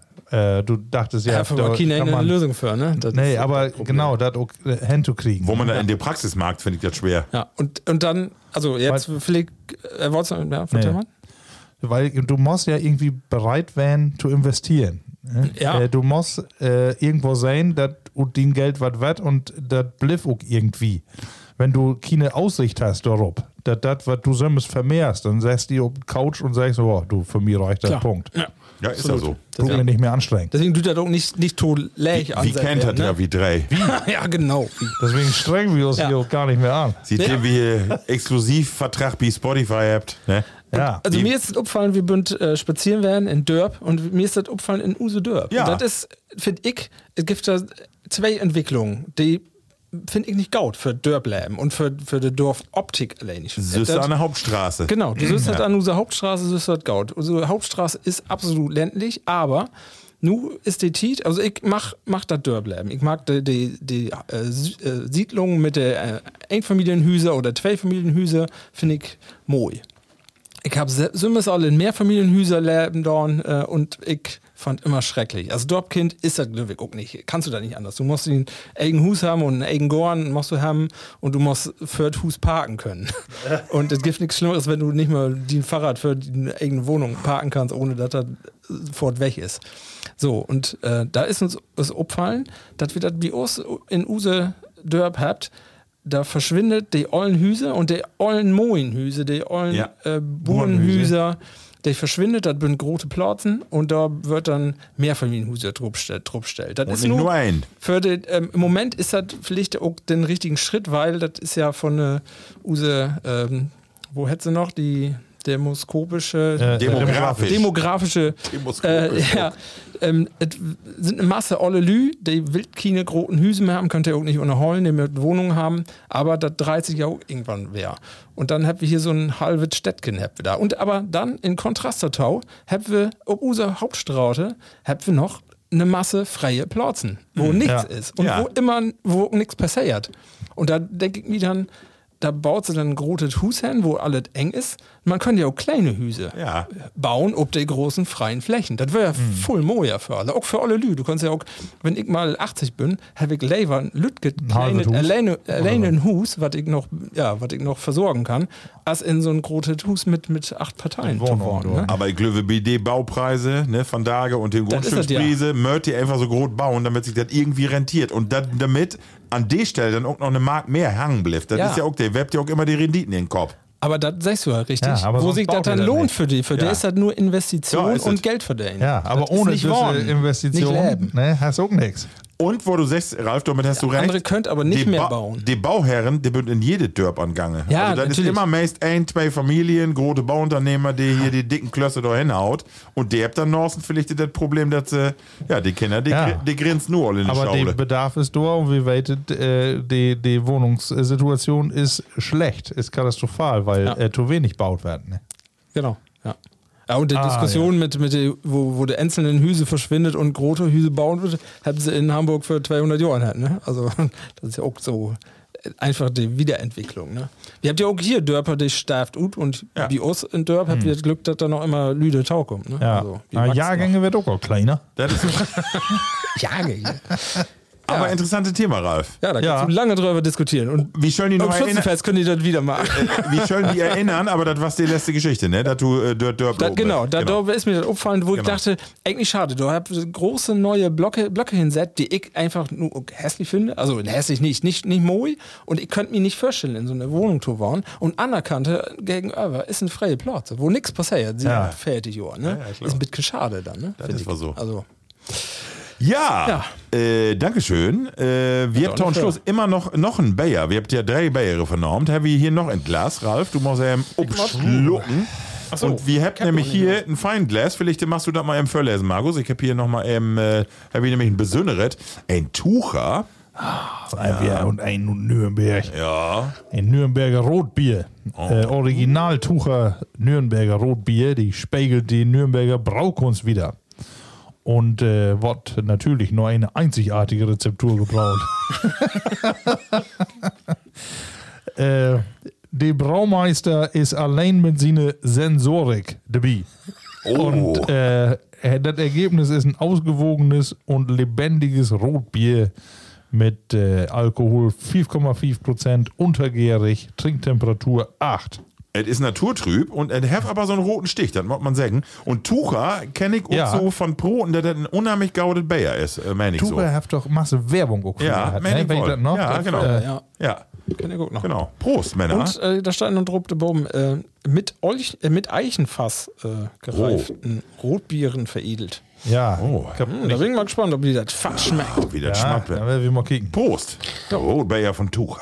Äh, du dachtest ja, Ja, für da China kann eine man, Lösung für, ne? Das nee, ist aber das Problem. genau, das auch äh, hinzukriegen. Wo man da in der Praxis mag, finde ich das schwer. Ja, und, und dann, also jetzt vielleicht, äh, wolltest du, ja, Nee. nee. Weil du musst ja irgendwie bereit werden zu investieren. Ne? Ja. Äh, du musst äh, irgendwo sein, dass dein Geld was wert und das bleibt auch irgendwie. Wenn du keine Aussicht hast darauf, dass das, was du sonst vermehrst, dann setzt du auf die Couch und sagst, oh, du, für mich reicht das, Klar. Punkt. Ja. Ja, ist ja so. Du mir nicht mehr anstrengen. Deswegen tut er doch nicht, nicht tot läch Wie, an. wie kennt er ja wie drei? Ja, genau. Deswegen strengen wir uns Ja. hier auch gar nicht mehr an. Sieht Ja. ihr, wie ihr Exklusivvertrag wie Spotify habt. Ne? Ja. Also Wie- mir ist es aufgefallen, wir bünd äh, spazieren werden in Dörp und mir ist das aufgefallen in Use Dörp. Ja. Und das ist, finde ich, es gibt da zwei Entwicklungen, die finde ich nicht gaut für Dörpleben und für, für die Dorfoptik allein nicht. Süße Das- an der Hauptstraße. Genau, du siehst halt an unserer Hauptstraße, siehst halt gaut. Unsere Hauptstraße ist absolut ländlich, aber nu ist die Tiet, also ich mach, mach das Dörpleben. Ich mag die, die, die äh, Sü- äh, Siedlungen mit der äh, Einfamilienhüse oder Zweifamilienhüse, finde ich moi. Ich habe Sümmes alle in Mehrfamilienhüser leben dort äh, und ich fand immer schrecklich. Also Dorfkind ist das glücklich auch nicht. Kannst du da nicht anders. Du musst einen eigenen Hus haben und einen eigenen Gorn musst du haben und du musst für das Hus parken können. Und es gibt nichts Schlimmeres, wenn du nicht mal den Fahrrad für die eigene Wohnung parken kannst, ohne dass das fort weg ist. So, und äh, da ist uns das aufgefallen, dass wir das bei uns in Use Dörp habt, da verschwindet die ollen Hüse und die ollen Moinhüse, die ollen Ja. äh, Burenhüser, der verschwindet, das sind große Plotzen und da wird dann Mehrfamilienhüse drupstellt. Das Und ist nicht nur ein. für den, ähm, im Moment ist das vielleicht auch den richtigen Schritt, weil das ist ja von der Use, ähm, wo hätte sie noch die demoskopische Äh, Demografisch. demografische Demoskopisch. äh, ja, ähm, es sind eine Masse olle Lü, die will keine großen Hüse mehr haben, könnt ihr auch nicht unterholen, die mit Wohnungen haben, aber das dreißig ja auch irgendwann wäre. Und dann haben wir hier so ein halbes Städtchen haben wir da. Und aber dann in Kontrast dazu haben wir auf unserer Hauptstraße haben wir noch eine Masse freie Plätze, wo nichts Ja. ist und Ja. wo immer wo nichts passiert. Und da denke ich mir dann, da baut sie dann ein großes Hus hin, wo alles eng ist. Man könnte ja auch kleine Hüse Ja. bauen, ob die großen freien Flächen. Das wäre ja voll moja für alle. Auch für alle Lü. Du kannst ja auch, wenn ich mal achtzig bin, habe ich lieber ein Lütget halbes kleine, Hus. alleine, alleine ein Hus, was ich noch, ja, was ich noch versorgen kann, als in so ein großes Hus mit, mit acht Parteien. Mit Wohnung, zu wohnen, du. ne? Aber ich glaube, bei den Baupreise ne, von Dage und den Das ist das, ja. Grundstückspreise möchte ihr einfach so groß bauen, damit sich das irgendwie rentiert. Und dat, damit an der Stelle dann auch noch eine Mark mehr hängen bleibt. Das Ja. ist ja auch, der webt ja auch immer die Renditen in den Kopf. Aber das sagst du ja richtig. Ja, aber Wo sonst sich das baut er dann das lohnt nicht. für die. Für Ja. die ist das nur Investition Ja, ist und es. Geld verdienen. Ja, aber das ist ohne nicht diese wohnen, Investition nicht leben. ne, hast du auch nichts. Und wo du sagst, Ralf, damit hast du recht. Andere könnt aber nicht die mehr Ba- bauen. Die Bauherren, die sind in jede Dörp angange. Ja, also das natürlich. ist immer meist ein, zwei Familien, große Bauunternehmer, die hier die dicken Klösse da hinhaut. Und die habt dann noch vielleicht das Problem, dass sie, ja, die Kinder, die, Ja. grin- die grinsen nur alle in die Aber der Schaule. Bedarf ist da und wir weten, äh, die, die Wohnungssituation ist schlecht, ist katastrophal, weil Ja. äh, zu wenig baut werden. Ne? Genau, ja. Ja, und die Ah, Diskussion mit, mit der, wo, wo der einzelnen Hüse verschwindet und große Hüse bauen wird, haben sie in Hamburg für zweihundert Jahre halt, ne? Also, das ist ja auch so einfach die Wiederentwicklung, ne? Wir habt ja auch hier Dörper, die starft ut und Ja. wie uns in Dörp habt ihr das Glück, dass da noch immer Lüde Tau kommt, ne? Ja, Also, wie Na, wächst Jahrgänge wird auch, auch kleiner. Das ist, noch? Jahrgänge. Aber Ja. interessantes Thema, Ralf. Ja, da Ja. kannst du lange drüber diskutieren. Und Wie sollen die noch am erinnern? Schützenfest können die das wieder machen. Wie sollen die erinnern? Aber das war die letzte Geschichte, ne? Dass du äh, dort dort Da, genau, da, da ist mir das aufgefallen, wo Genau. ich dachte, eigentlich schade, du hast große neue Blöcke, Blöcke hinsetzt, die ich einfach nur hässlich finde. Also hässlich nicht, nicht, nicht moi. Und ich könnte mir nicht vorstellen, in so eine Wohnung zu wohnen. Und anerkannte gegenüber ist ein freie Platz, wo nichts passiert. Sie Ja. fertig, ja, ne? klar. Ist ein bisschen schade dann, ne? Find ist ich. wohl so. Also, Ja, Äh, Dankeschön. Äh, wir auch haben am nicht Schluss immer noch, noch einen Bayer. Wir habt ja drei Bayere vernormt. Haben wir hier noch ein Glas, Ralf? Du musst ja umschlucken. so, Und wir haben kennt nämlich man nicht, hier ein Feinglas. Vielleicht machst du das mal im Verlesen, Markus. Ich habe hier nochmal ähm, äh, hab ich nämlich ein besonderes. Ein Tucher. Ein Bier und ein Nürnberg. Ja. Ein Nürnberger Rotbier. Äh, Originaltucher Nürnberger Rotbier, die spiegelt die Nürnberger Braukunst wieder. Und äh, wird natürlich nur eine einzigartige Rezeptur gebraut. äh, der Braumeister ist allein mit seiner Sensorik dabei. Oh. Und äh, das Ergebnis ist ein ausgewogenes und lebendiges Rotbier mit äh, Alkohol fünf Komma fünf Prozent, untergärig, Trinktemperatur acht. Es ist naturtrüb und er hat aber so einen roten Stich, das muss man sagen. Und Tucher kenne ich auch Ja. so von Broten, dass das ein unheimlich gaudet Bayer ist, äh, meine ich so. Tucher hat doch Masse Werbung auch Ja, hat, meine ich Wenn ich wohl. das noch? Ja, Das, genau. Äh, ja, Ja, kann ich gut noch. genau. Prost, Männer. Und äh, da stand noch drauf, da oben, äh, mit, Olch, äh, mit Eichenfass äh, gereiften Rotbieren veredelt. ja. Oh. Ich hab Hm, da nicht, bin ich mal gespannt, ob die das Fass schmeckt. Wie das ja, schmeckt. da werden wir mal kicken. Prost. Der Rotbayer von Tucher.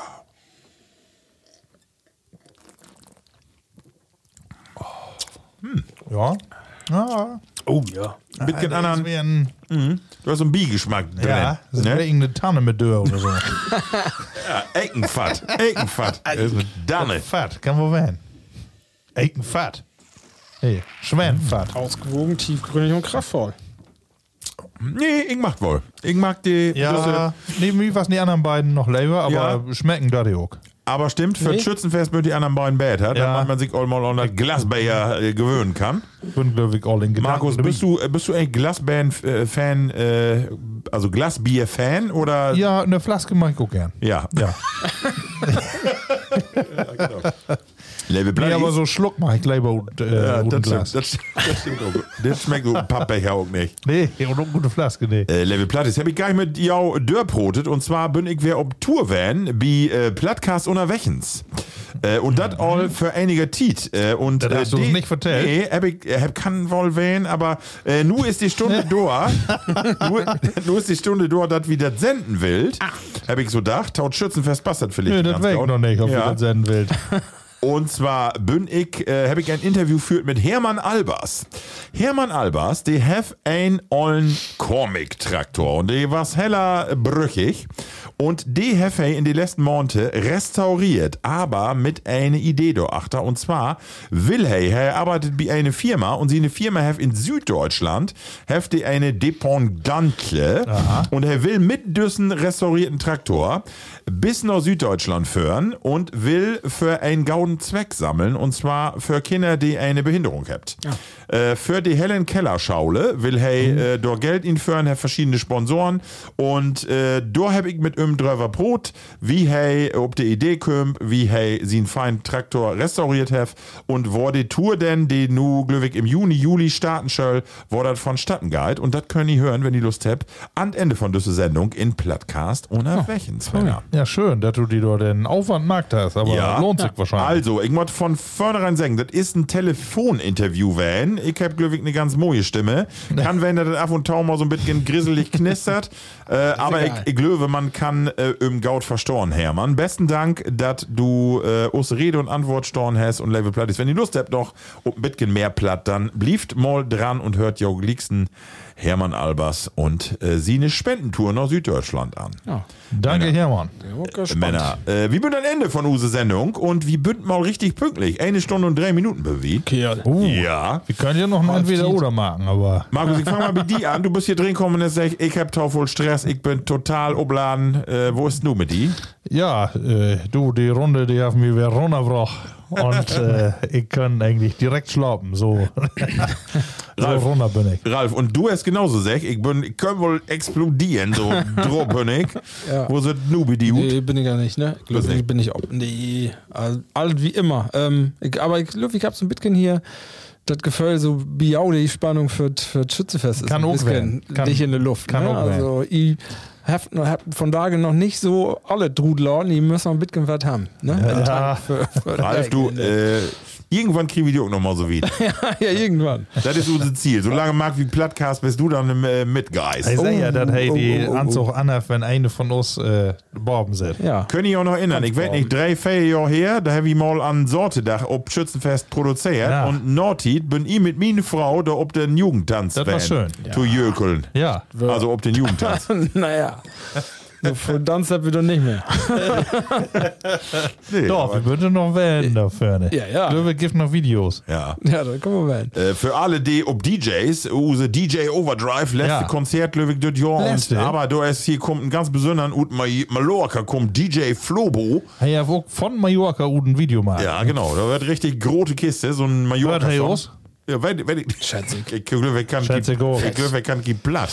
Ja. Ja. Oh ja. Ein bisschen Das anderen. wär ein, Du hast so einen Biegeschmack drin. ja, das wäre ne? irgendeine Tanne mit Dörr oder so. Ja, Eckenfat. Eckenfat. Das ist mit Danne. Fett, kann wohl werden. Eikenfett. Hey, Schweinfett. Ausgewogen, tiefgründig und kraftvoll. Nee, ich mag wohl. Ich mag die. Ja, neben mir was die anderen beiden noch lieber, aber Ja. schmecken da die auch. Aber stimmt, für Nee. das Schützenfest mit die anderen beiden Bad hat, Ja. damit man sich auch mal an das Glasbayer äh, gewöhnen kann. Bin, glaube ich, all in Gedanken. Markus, dabei. bist du, äh, bist du ein Glasband-Fan, äh, also Glasbier-Fan oder? Ja, eine Flaske mag ich auch gern. Ja. Ja. Level Nee, aber so Schluck mach ich lieber und, äh, ja, und ein das, Glas. stimmt, das, das stimmt auch. Das schmeckt so ein Pappbecher auch nicht. Nee, und eine gute Flaske, nee. Äh, Level Plattis, hab ich gar nicht mit jou dörprotet und zwar bin ich wer ob Tour van bi äh, Plattcast unterwechens. Äh, und das all für einige Tiet. Äh, und Das hast du uns die- nicht vertellt. Nee, hab ich äh, hab kann wohl wen, aber äh, nu ist die Stunde da. nu, nu ist die Stunde da, dass wir das senden will. Hab ich so gedacht, taut Schützenfest passt das vielleicht. Nee, das ganz weiß ich gut. noch nicht, ob ja. du das senden willst. Und zwar bin ich, äh, habe ich ein Interview geführt mit Hermann Albers. Hermann Albers, die have ein ollen Comic-Traktor und die was heller brüchig. Und die have er in den letzten Monaten restauriert, aber mit einer Idee dahinter. Und zwar will er, er arbeitet bei einer Firma und sie eine Firma have in Süddeutschland, have die eine Dependance und er will mit diesem restaurierten Traktor bis nach Süddeutschland führen und will für einen gauden Zweck sammeln und zwar für Kinder, die eine Behinderung habt. Äh, für die Helen Keller Schaule will er äh, dort Geld ihn führen, hat verschiedene Sponsoren und äh, da habe ich mit ihm drüber Brot, wie er ob die Idee kommt, wie er seinen feinen Traktor restauriert hat und wo die Tour denn, die nu glücklich im Juni, Juli starten soll, wo das vonstatten geht und das können die hören, wenn die Lust habt, an Ende von dieser Sendung in Plattcast ohne Wechens. Ja, schön, dass du dir da den Aufwand magst hast, aber lohnt sich wahrscheinlich. Also, ich muss von vornherein sagen, das ist ein Telefoninterview, van. Ich hab glücklich eine ganz moje Stimme. Kann, wenn das ab und zu mal so ein bisschen grisselig knistert. äh, aber ich, egal. ich glaube, man kann äh, im Gaut verstorn, Hermann. Besten Dank, dass du äh, uns Rede und Antwort storn hast und Level Platt ist. Wenn ihr Lust habt, noch ein bisschen mehr Platt, dann blieft mal dran und hört jo liegsten Hermann Albers und äh, sie eine Spendentour nach Süddeutschland an. Ja. Danke, Hermann. Ja, Männer, äh, wir sind am Ende von unsere Sendung und wir sind mal richtig pünktlich. Eine Stunde und drei Minuten bewegt. Kerl. Uh, Ja. Wir können ja noch ein Entweder-Oder machen, aber Markus, ich fange mal mit dir an. Du bist hier drin gekommen und jetzt sag ich, ich hab tau voll Stress, ich bin total obladen. Äh, wo ist du mit die? ja, äh, du, die Runde, die haben wir wieder runtergebracht. Und äh, ich kann eigentlich direkt schlafen. So, so runter bin ich. Ralf, und du hast genauso sech, ich bin, ich kann wohl explodieren, so droh bin ich. Ja. Wo sind Nubi die Hut? Nee, bin ich gar nicht, ne? Ich glaube, Bist nicht. bin ich auch. Nee, all- alt wie immer. Ähm, ich, aber ich glaube, ich habe so ein bisschen hier das Gefühl, so biau die Spannung für für das Schützefest ist Kann ein auch bisschen werden. Kann- dich in der Luft. kann Ne? auch werden. Also ich hab, noch- hab von da noch nicht so alle Trudler, die müssen noch ein bisschen was haben. Ne? Einen Tag für, für Ralf, du, äh, irgendwann kriegen wir die auch noch mal so wieder. ja, irgendwann. Das ist unser Ziel. Solange Marc wie Plattcast bist du dann äh, mitgereist. Ich sag ja, Oh, dass hey, oh, die oh, oh, Anzug anhat, wenn eine von uns äh, Borben sind. Ja. Können ich auch noch erinnern. Ich weiß nicht, drei, vier Jahre her, da habe ich mal an Sortedach ob Schützenfest produziert. Ja. Und Nordtiet bin ich mit meiner Frau da ob den Jugendtanz Das war schön. zu Jökeln. Ja. Also ob den Jugendtanz. naja. So für Tanz wieder nicht mehr. Nee, Doch, aber- wir würden noch wählen dafür. Ne? Ja, ja. Ich glaube, es gibt noch Videos. ja. Ja, da kommen wir rein. Äh, für alle, die ob D Js, use D J Overdrive, letzte Ja. Konzert, Löwig das Jahr. Letzte. Und, aber da ist hier kommt ein ganz besonderer, und Mal- Mallorca kommt D J Flobo. Hey, ja, auch von Mallorca auch ein Video machen. Ja, genau, da wird richtig große Kiste, so ein Hört hey Mallorca. aus? Ja, wenn, wenn ich, Schätzig. ich glaube, ich kann Schätzig die, auch. ich glaube, ich kann die platt.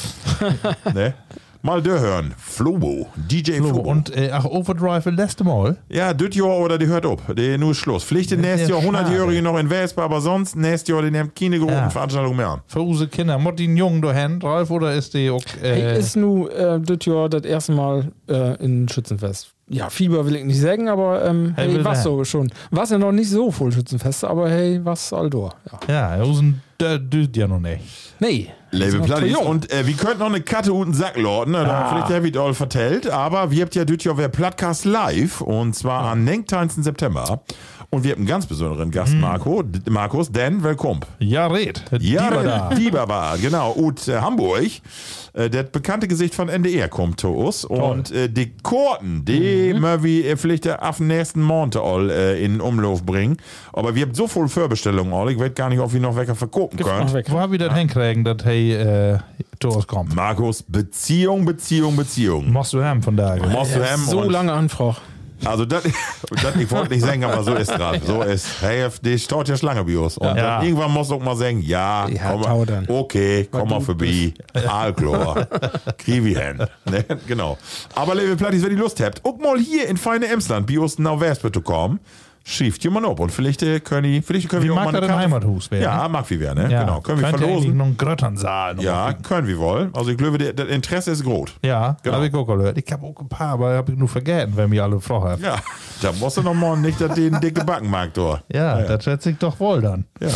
ne? Mal da hören. Flobo, D J Flobo. Und äh, ach, Overdrive letzte Mal. Ja, das Jahr oder die hört auf. Die nur Schluss. Pflichte nächstes ja Jahr hundert-Jährige schade. noch in Wespe, aber sonst nächstes Jahr die nehmen keine großen Ja. Veranstaltungen mehr an. Für unsere Kinder. Mod die einen Jungen da hin, Ralf, oder ist die auch. Hey, Äh, ist nu äh, das Jahr das erste Mal äh, in Schützenfest. Ja, Fieber will ich nicht sagen, aber ähm, Hey, hey, will was sein. so schon. Was ja noch nicht so voll Schützenfest, aber hey, was Aldor. Ja. ja, unseren düt ja noch nicht. Nee. Label Ist noch Plattis. zu jung. Und äh, wir könnten noch eine Katte und einen Sack lorden, ne? Da vielleicht der wird all vertellt, aber wir habt ja das Jahr wer Plattcast live und zwar am neunzehnten September. Und wir haben einen ganz besonderen Gast, Marco, D- Markus, denn willkommen. Ja, red. Ja, Lieber da. Dieberbar, genau. Und äh, Hamburg, äh, das bekannte Gesicht von N D R kommt zu uns. Und äh, die Korten, die mhm. wir wie äh, vielleicht äh, auf den nächsten Monat all äh, in Umlauf bringen. Aber wir haben so viel Vorbestellungen all, ich weiß gar nicht, ob wir noch welche verkaufen können. Noch weg. Wo hab ich das hinkriegen, dass hey äh, zu uns kommt? Markus, Beziehung, Beziehung, Beziehung. Machst du haben von da. Machst du hem So und- lange Anfrage. Also das, das ich wollte nicht sagen, aber so ist dran. So ist. Hey, die steht ja Schlange bei uns. Und Ja. dann irgendwann musst du auch mal sagen, ja, Ja, komm tau mal, dann. okay, komm mal vorbei. Alklor. Krieg wie hin. Ne? Genau. Aber liebe Plattis, wenn ihr Lust habt, auch mal hier in feine Emsland, bei uns nach Wespe zu kommen, schrieft jemand ab. Und vielleicht äh, können die, vielleicht können Wie wir auch mag mal das eine ein Karte- Heimathus werden? Ja, mag wie werden, ne? Ja. Genau. Können wir Könnt ihr eigentlich verlosen. noch einen Grötternsaal noch Ja, mal kriegen? können wir wohl. Also ich glaube, der- das Interesse ist groß. Ja, Genau. hab ich auch gehört. Ich hab auch ein paar, aber hab ich nur vergessen, wenn mir alle Frau hat. Ja, da musst du noch mal nicht dass den dicke Backen mag, da. Ja, das schätze ich doch wohl dann. Ja.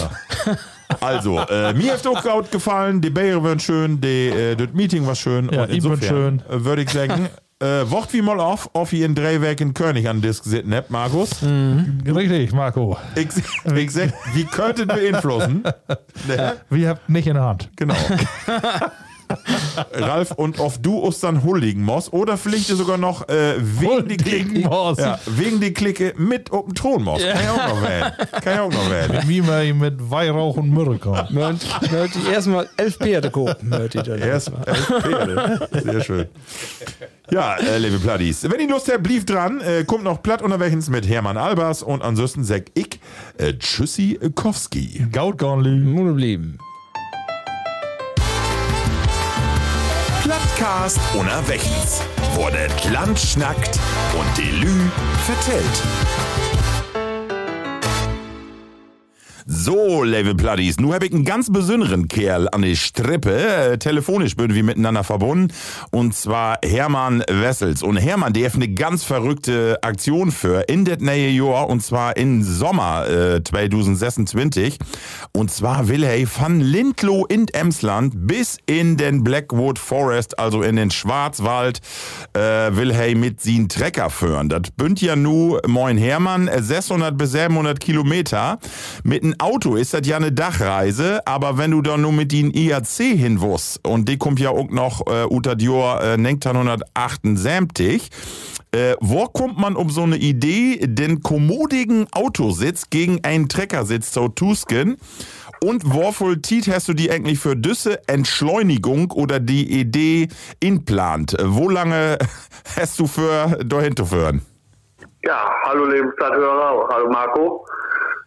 Also, äh, mir hat auch gut gefallen, die Bäre waren schön, die, äh, das Meeting war schön. Ja, und ihm war schön. Äh, würde ich sagen, äh, wacht wie mal auf, auf ihr in drei Werken König an Disk sitten habt, Markus. Richtig, Marco. Ich, ich sag, wie könntet beeinflussen? Ne? Wir habt nicht in der Hand. Genau. Ralf, und auf du uns dann huldigen musst oder vielleicht sogar noch äh, wegen, die Huldigen Clique, musst. ja, wegen die Clique mit auf den Thron musst. Kann ja auch noch werden. Kann ja auch noch werden. Wie man mit Weihrauch und Myrrhe kommt. Möcht ich erstmal elf Pferde gucken. Möcht ich dann Erst elf Pferde. Sehr schön. Ja, äh, liebe Plattis. Wenn ihr Lust habt, blieb dran. Äh, kommt noch Platt unterwegs mit Hermann Albers und ansonsten sag ich äh, Tschüssi-Kowski. Gautgornlü. Mune blieben. Plattcast unerwächens. Wo das Land schnackt und die Lü vertellt. So, liebe Plattis, nun habe ich einen ganz besonderen Kerl an die Strippe. Äh, telefonisch würden wir miteinander verbunden. Und zwar Hermann Wessels. Und Hermann, der hat eine ganz verrückte Aktion für in das neue Jahr. Und zwar im Sommer äh, zwanzig sechsundzwanzig. Und zwar will er von Lindloh in Emsland bis in den Blackwood Forest, also in den Schwarzwald, äh, will er mit seinen Trecker führen. Das bünd ja nu, moin Hermann, sechshundert bis siebenhundert Kilometer. Mit einem Auto ist das ja eine Dachreise, aber wenn du dann nur mit den I A C hinwusst, und die kommt ja auch noch äh, unter die Jahr äh, neunzehnhundertachtundsiebzig, Äh, wo kommt man um so eine Idee, den kommodigen Autositz gegen einen Treckersitz zu tusken? Und wofür Tiet hast du die eigentlich für düsse Entschleunigung oder die Idee inplant? Wo lange hast du für dahin zu führen? Ja, hallo liebe Stadthörer, hallo Marco.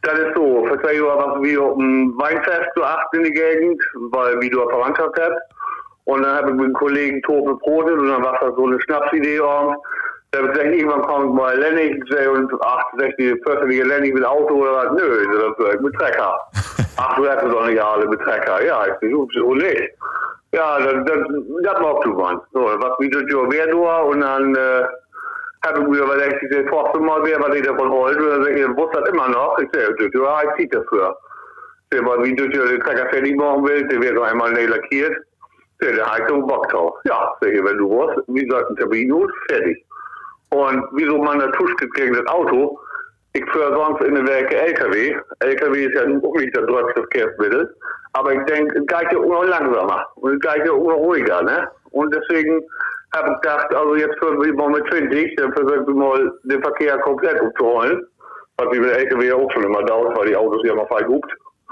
Das ist so, vor zwei Jahren war wir auf dem Weinfest zu acht in die Gegend, weil wie du eine Verwandtschaft hast. Und dann habe ich mit dem Kollegen Tope brotet und dann war das so eine Schnapsidee abends. Da habe ich gesagt, irgendwann kommt mal Lennig und achtundsechzig, vierzig Lennig mit Auto oder was. Nö, das ist mit Trecker. Ach, du hast es doch nicht alle mit Trecker. Ja, ich bin so nicht. Ja, das, das, das mag du mal. So, was wie durch die Wehr und dann, äh, habe ich mir überlegt, ich sehe, forst du mal wer, was ich davon wollte. Und dann sage ich, ihr wusst das immer noch. Ich sehe, ja, ich ziehe dafür. Ich sehe, wie du den Trecker fertig machen willst, der wird noch einmal nicht lackiert. Ich sehe, der hat so Bock drauf. Ja, sehe ich, wenn du willst, wie gesagt, ein Termin, fertig. Und wieso man da Tuschke gegen das Auto? Ich fahre sonst in den Werke L K W. L K W ist ja auch nicht das deutsche Verkehrsmittel. Aber ich denke, es geht ja auch noch langsamer. Und es geht ja auch noch ruhiger, ne? Und deswegen habe ich gedacht, also jetzt fahren wir mal mit zwanzig, dann versuchen wir mal den Verkehr komplett umzuholen. Was wie mit L K W ja auch schon immer dauert, weil die Autos ja mal verguckt.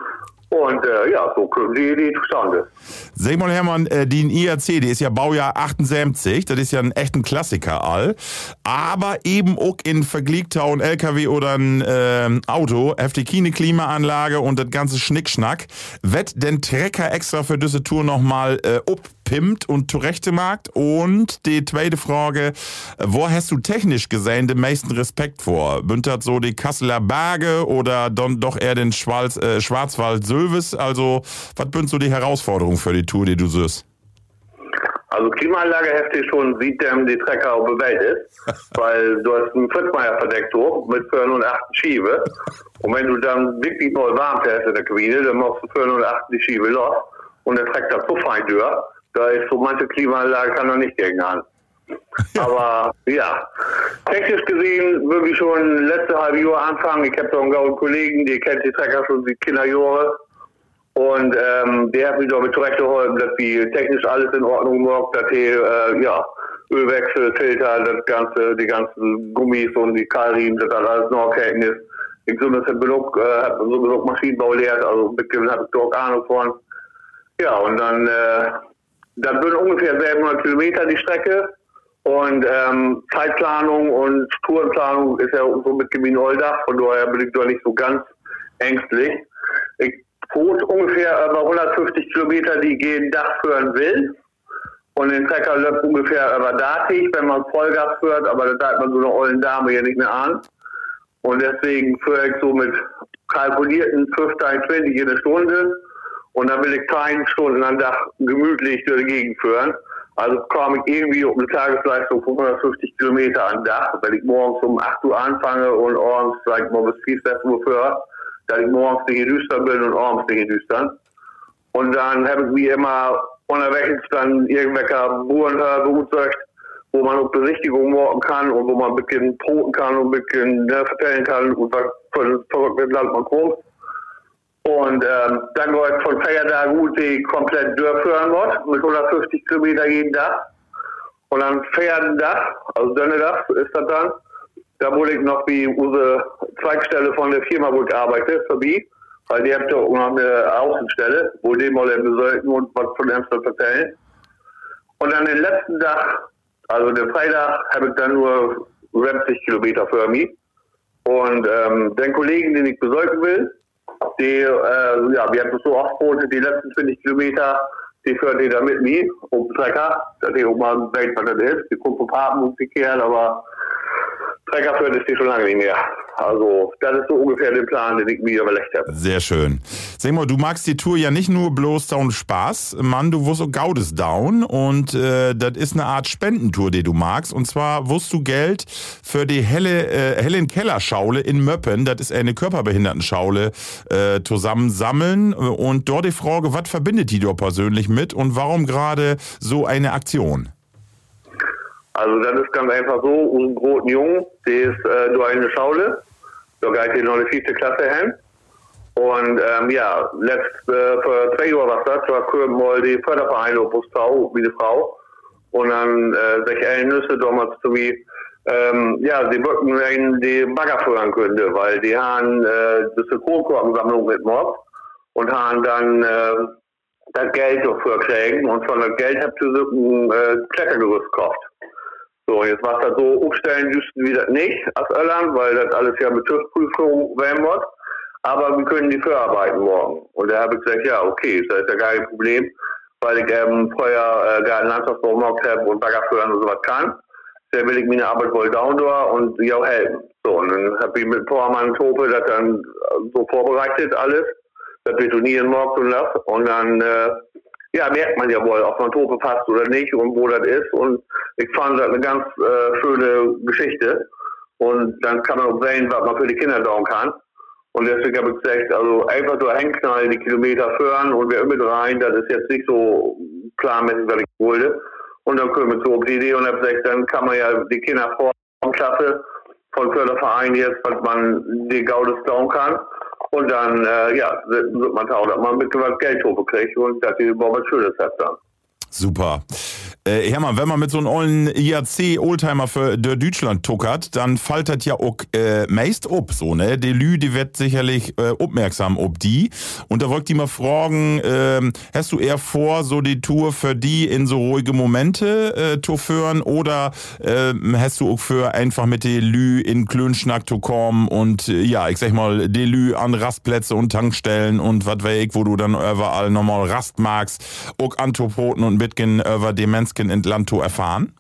Und äh, ja, so kommt die Idee zustande. Sag mal, Hermann, äh, die I A C, die ist ja Baujahr achtundsiebzig, das ist ja ein echter Klassiker all. Aber eben auch in Vergliegtau ein L K W oder ein äh, Auto, heftig keine Klimaanlage und das ganze Schnickschnack. Wird denn Trecker extra für diese Tour nochmal äh, uppimmt und zurechtgemacht? Und die zweite Frage, wo hast du technisch gesehen den meisten Respekt vor? Bündert so die Kasseler Berge oder dann doch eher den Schwarz, äh, Schwarzwald-Sülwes? Also, was sind so die Herausforderungen für die Tour, die du siehst? Also Klimaanlage heftig schon, sieht der die Trecker auf der Welt ist, weil du hast einen Fritzmeier-Verdektor mit vierhundertacht Schiebe und wenn du dann wirklich mal warm fährst in der Kabine, dann machst du vierhundertacht die Schiebe los und der Trecker so fein durch, da ist so manche Klimaanlage kann er nicht gegen an. Aber ja, technisch gesehen würde ich schon letzte halbe Jahr anfangen. Ich habe da einen gauen Kollegen, der kennt die Trecker schon seit Kinderjahre. Und ähm, der hat mich doch mit zurechtgeholfen, dass die technisch alles in Ordnung macht, dass die, äh, ja, Ölwechsel, Filter, das ganze, die ganzen Gummis und die Keilriemen, dass das alles noch okay ist. Ich so, das hat genug, äh, hat so genug Maschinenbau lehrt, also ein bisschen habe ich doch Ahnung von. Ja, und dann, äh, dann würden ungefähr sechshundert Kilometer die Strecke. Und ähm, Zeitplanung und Tourenplanung ist ja so mit Geminoldach, von daher bin ich doch nicht so ganz ängstlich. Ich fahre ungefähr über hundertfünfzig Kilometer, die jeden Dach führen will. Und den Trecker läuft ungefähr über Datig, wenn man Vollgas führt, aber da hat man so eine ollen Dame hier nicht mehr an. Und deswegen führe ich so mit kalkulierten fünfzehn, zwanzig in der Stunde. Und dann will ich zehn Stunden am Dach gemütlich durch die Gegend führen. Also komme ich irgendwie um eine Tagesleistung von hundertfünfzig Kilometer am Dach, weil ich morgens um acht Uhr anfange und abends, sag ich mal, bis vier, sechs Uhr für, dass ich morgens nicht düster bin und abends nicht düster. Und dann habe ich wie immer unterwegs dann irgendwelche Burenhörer beutsägt, wo man auch Besichtigungen machen kann und wo man ein bisschen proten kann und ein bisschen ne, vertellen kann und was für ein verrücktes Land man kommt. Und ähm, dann war ich von Feiertag gut, die komplett durchführen wird, mit hundertfünfzig Kilometer jeden Tag. Und dann Pferdendach, also Dönnedach ist das dann. Da wurde ich noch wie unsere Zweigstelle von der Firma, wo ich arbeite, vorbei. Weil die habt ja auch noch eine Außenstelle, wo die mal besollten und was von Amsterdam erzählen. Und dann den letzten Tag, also den Freitag, habe ich dann nur siebzig Kilometer für mich. Und ähm, den Kollegen, den ich besorgen will, die, äh, ja, wir hatten so oft Boote, die letzten zwanzig Kilometer, die führen die da mit mir, um den Trecker, dass ich auch mal weiß, was das ist. Die kommt vom Papen und die Kerl, aber Trecker führt ist die schon lange nicht mehr. Also, das ist so ungefähr der Plan, den ich mir überlegt habe. Sehr schön. Sag mal, du magst die Tour ja nicht nur bloß down Spaß, Mann, du wirst auch Gaudes down und äh, das ist eine Art Spendentour, die du magst. Und zwar wirst du Geld für die Helle, äh, Helen Keller Schaule in Möppen, das ist eine Körperbehindertenschaule, äh, zusammen sammeln. Und dort die Frage, was verbindet die dort persönlich mit und warum gerade so eine Aktion? Also das ist ganz einfach so, unser großen Jungen, der ist äh, durch eine Schaule, da geht die noch eine vierte Klasse hin. Und ähm, ja, letzt, äh, vor zwei Jahren war das, da kam mal die Fördervereine auf Bustau, wie eine Frau. Und dann äh, sich eine Nüsse damals zu mir, ähm, ja, sie wollten einen die Bagger führen können, weil die haben äh, diese Kohlkorkensammlung mitgemacht und haben dann äh, das Geld dafür kriegen und von das Geld habt ihr so ein äh, Klettergerüst gekauft. So, jetzt war es das so, umstellen müssten wir das nicht aus Irland, weil das alles ja mit TÜV-Prüfung werden wird. aber wir können die verarbeiten morgen. Und da habe ich gesagt, ja, okay, das ist ja gar kein Problem, weil ich ähm, vorher äh, gar Landschaftsbau gemacht habe und Bagger führen und sowas kann. Da will ich meine Arbeit wohl down da und die auch helfen. So, und dann habe ich mit Tormann Tope das dann so vorbereitet alles, das betonieren morgen und das. Und dann, äh, ja, merkt man ja wohl, ob man Tope passt oder nicht und wo das ist. Und ich fand das eine ganz äh, schöne Geschichte. Und dann kann man auch sehen, was man für die Kinder down kann. Und deswegen habe ich gesagt, also einfach so hinknallen, die Kilometer führen und wir mit rein, das ist jetzt nicht so planmäßig, was ich wollte. Und dann kommen wir so auf die Idee und habe gesagt, dann kann man ja die Kinder vor Klasse von Förderverein jetzt, was man die Gaudes down kann. Und dann, äh, ja, wird man tausend, dass man mit was Geld kriegt und dass die überhaupt was Schönes hat dann. Super. Äh, Hermann, wenn man mit so einem ollen I A C-Oldtimer für der Deutschland tuckert, dann fällt das ja auch äh, meist ob, so, ne? Die Lü, die wird sicherlich äh, aufmerksam ob die. Und da wollte ich mal fragen, äh, hast du eher vor, so die Tour für die in so ruhige Momente äh, zu führen oder äh, hast du auch für einfach mit die Lü in Klönschnack zu kommen und äh, ja, ich sag mal, die Lü an Rastplätze und Tankstellen und was weiß ich, wo du dann überall nochmal Rast magst, auch anzupoten und mitgehen über Demenz in Land zu erfahren?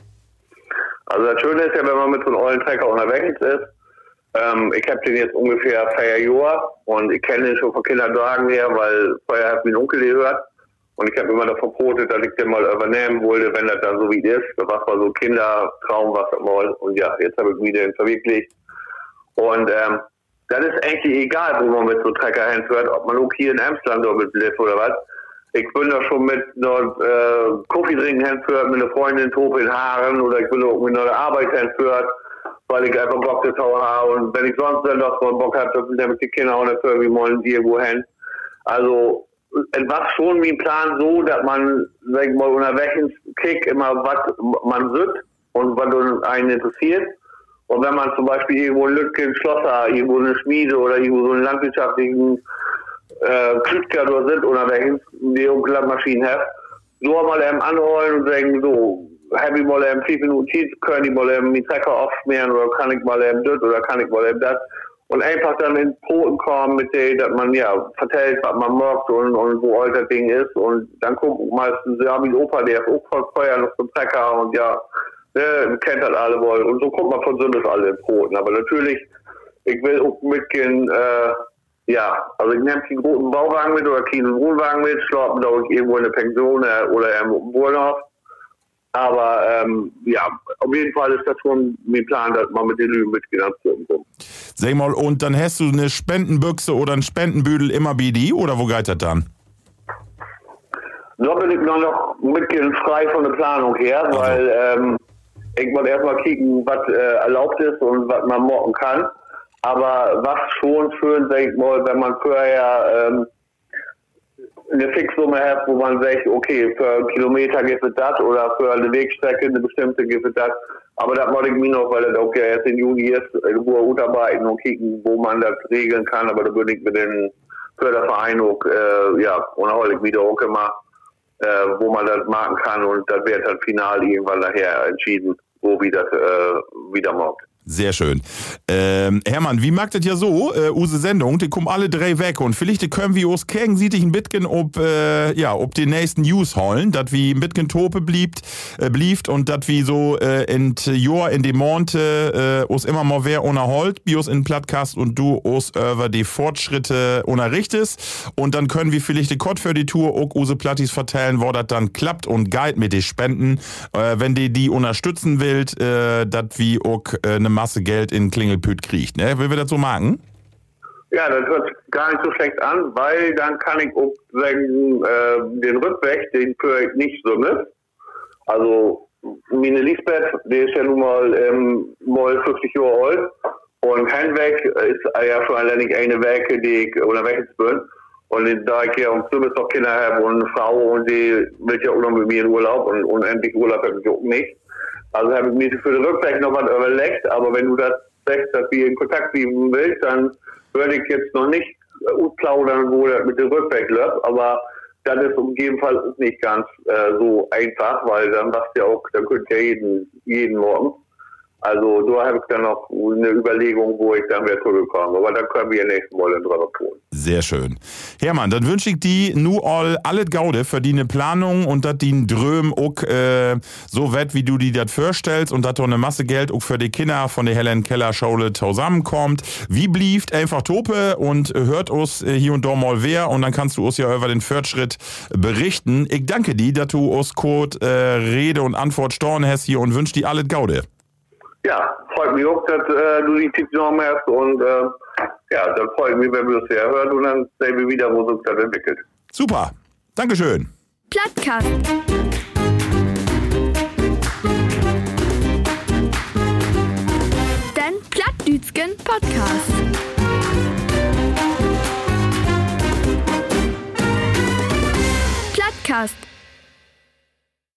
Also das Schöne ist ja, wenn man mit so einem ollen Trecker unterwegs ist, ähm, ich habe den jetzt ungefähr vier Jahre und ich kenne den schon von Kindertagen her, weil vorher hat mein Onkel gehört und ich habe immer davon verboten, dass ich den mal übernehmen wollte, wenn das dann so wie ist. Das war so ein Kindertraum, was das mal. Und ja, jetzt habe ich mich den verwirklicht. Und ähm, dann ist eigentlich egal, wo man mit so einem Trecker hinfährt, ob man auch hier in Emsland oder mit Liv oder was. Ich bin da schon mit einer äh, Kaffee trinken hinführt, mit einer Freundin Tope in Haaren oder ich bin auch mit einer Arbeit hinführt, weil ich einfach Bock zu habe. Und wenn ich sonst dann noch mal Bock habe, dann mit den Kindern auch nicht wie wollen irgendwo hin. Also, es war schon mein Plan so, dass man, sag ich mal, unterwegs kriegt immer, was man sieht und was einen interessiert. Und wenn man zum Beispiel irgendwo ein Lütgen Schlosser, irgendwo eine Schmiede oder irgendwo so einen landwirtschaftlichen Äh, Klütker oder sind unterwegs, die Glattmaschinen haben, so mal eben anholen und sagen, so, habe ich mal eben fünf Minuten Zeit, können die mal eben die Trecker aufschmieren oder kann ich mal eben das oder kann ich mal eben das und einfach dann in Poten kommen mit denen, dass man ja vertellt, was man mag und, und wo alt das Ding ist und dann guckt meistens, ja, mein Opa, der ist auch voll Feuer noch zum Trecker und ja, ne, kennt das alle wohl und so guckt man von Sündes alle in Poten, aber natürlich, ich will auch mitgehen, äh, ja, also ich nehme keinen großen Bauwagen mit oder keinen Wohnwagen mit, schlafen da irgendwo in der Pension oder im Wohnhaus. Aber ähm, ja, auf jeden Fall ist das schon mein Plan, dass man mit den Lügen mitgegangen wird. Sag mal, und dann hast du eine Spendenbüchse oder einen Spendenbüdel immer bei dir oder wo geht das dann? Da bin ich noch mitgehen frei von der Planung her, also. weil ähm, ich muss erstmal kicken, was äh, erlaubt ist und was man machen kann. Aber was schon schön, sag ich mal, wenn man vorher ähm, eine Fixsumme hat, wo man sagt, okay, für einen Kilometer gibt es das oder für eine Wegstrecke eine bestimmte gibt es das. Aber das mache ich mir noch, weil das auch ja erst in Juni ist, wo unterarbeiten und kicken, wo man das regeln kann. Aber da würde ich mit den Förderverein auch, äh, ja, unterhole ich wieder auch immer, äh, wo man das machen kann und das wird dann final irgendwann nachher entschieden, wo wir das äh, wieder macht. Sehr schön. Ähm, Hermann, wie mag das ja so, äh, use Sendung, die kommen alle drei weg und vielleicht können wir uns kriegen, sieht ich ein bisschen, ob, äh, ja, ob die nächsten News holen, dass wie ein bisschen Tope bliebt, äh, blieft und dass wie so äh, in Jahr in die Monte äh, uns immer mal wer unterholt, bios in Podcast und du uns über die Fortschritte unterrichtest und dann können wir vielleicht die Code für die Tour auch use Plattis vertellen, wo das dann klappt und Guide mit die Spenden, äh, wenn die die unterstützen willt, äh, dass wie auch äh, eine Masse Geld in Klingelpüt kriegt, ne? Will wir das so machen? Ja, das hört sich gar nicht so schlecht an, weil dann kann ich auch sagen, äh, den Rückweg, den führe ich nicht so mit. Also, meine Lisbeth, die ist ja nun mal, ähm, mal fünfzig Jahre alt und Handweg ist ja schon alleinig eine Werke, die ich unterwegs bin. Und da ich ja um zumindest noch Kinder habe und eine Frau und die will ja auch noch mit mir in Urlaub und unendlich Urlaub habe ich auch nicht. Also habe ich mir für den Rückweg noch was überlegt, aber wenn du das sagst, dass wir in Kontakt bleiben willst, dann würde ich jetzt noch nicht plaudern, wo das mit dem Rückweg läuft, aber das ist auf jeden Fall auch nicht ganz äh, so einfach, weil dann machst du ja auch, dann könnt ihr jeden, jeden Morgen. Also da habe ich dann noch eine Überlegung, wo ich dann wieder zurückkomme. Aber da können wir nächsten Mal drüber tun. Sehr schön. Hermann, dann wünsche ich die nu all alle Gaude für die ne Planung und dass die Dröm auch äh, so wett, wie du die das vorstellst und dass da eine Masse Geld auch für die Kinder von der Helen Keller Schule zusammenkommt. Wie blieft einfach Tope und hört uns hier und da mal wer und dann kannst du uns ja über den Fortschritt berichten. Ich danke dir, dass du uns Code äh, Rede und Antwort storn hast hier und wünsche dir alle Gaude. Ja, freut mich auch, dass äh, du die Tipps genommen hast und äh, ja, dann freut mich, wenn wir es ja hören und dann sehen wir wieder, wo sich das entwickelt. Super, Dankeschön. Plattkast. Den Plattdütschen Podcast. Plattkast.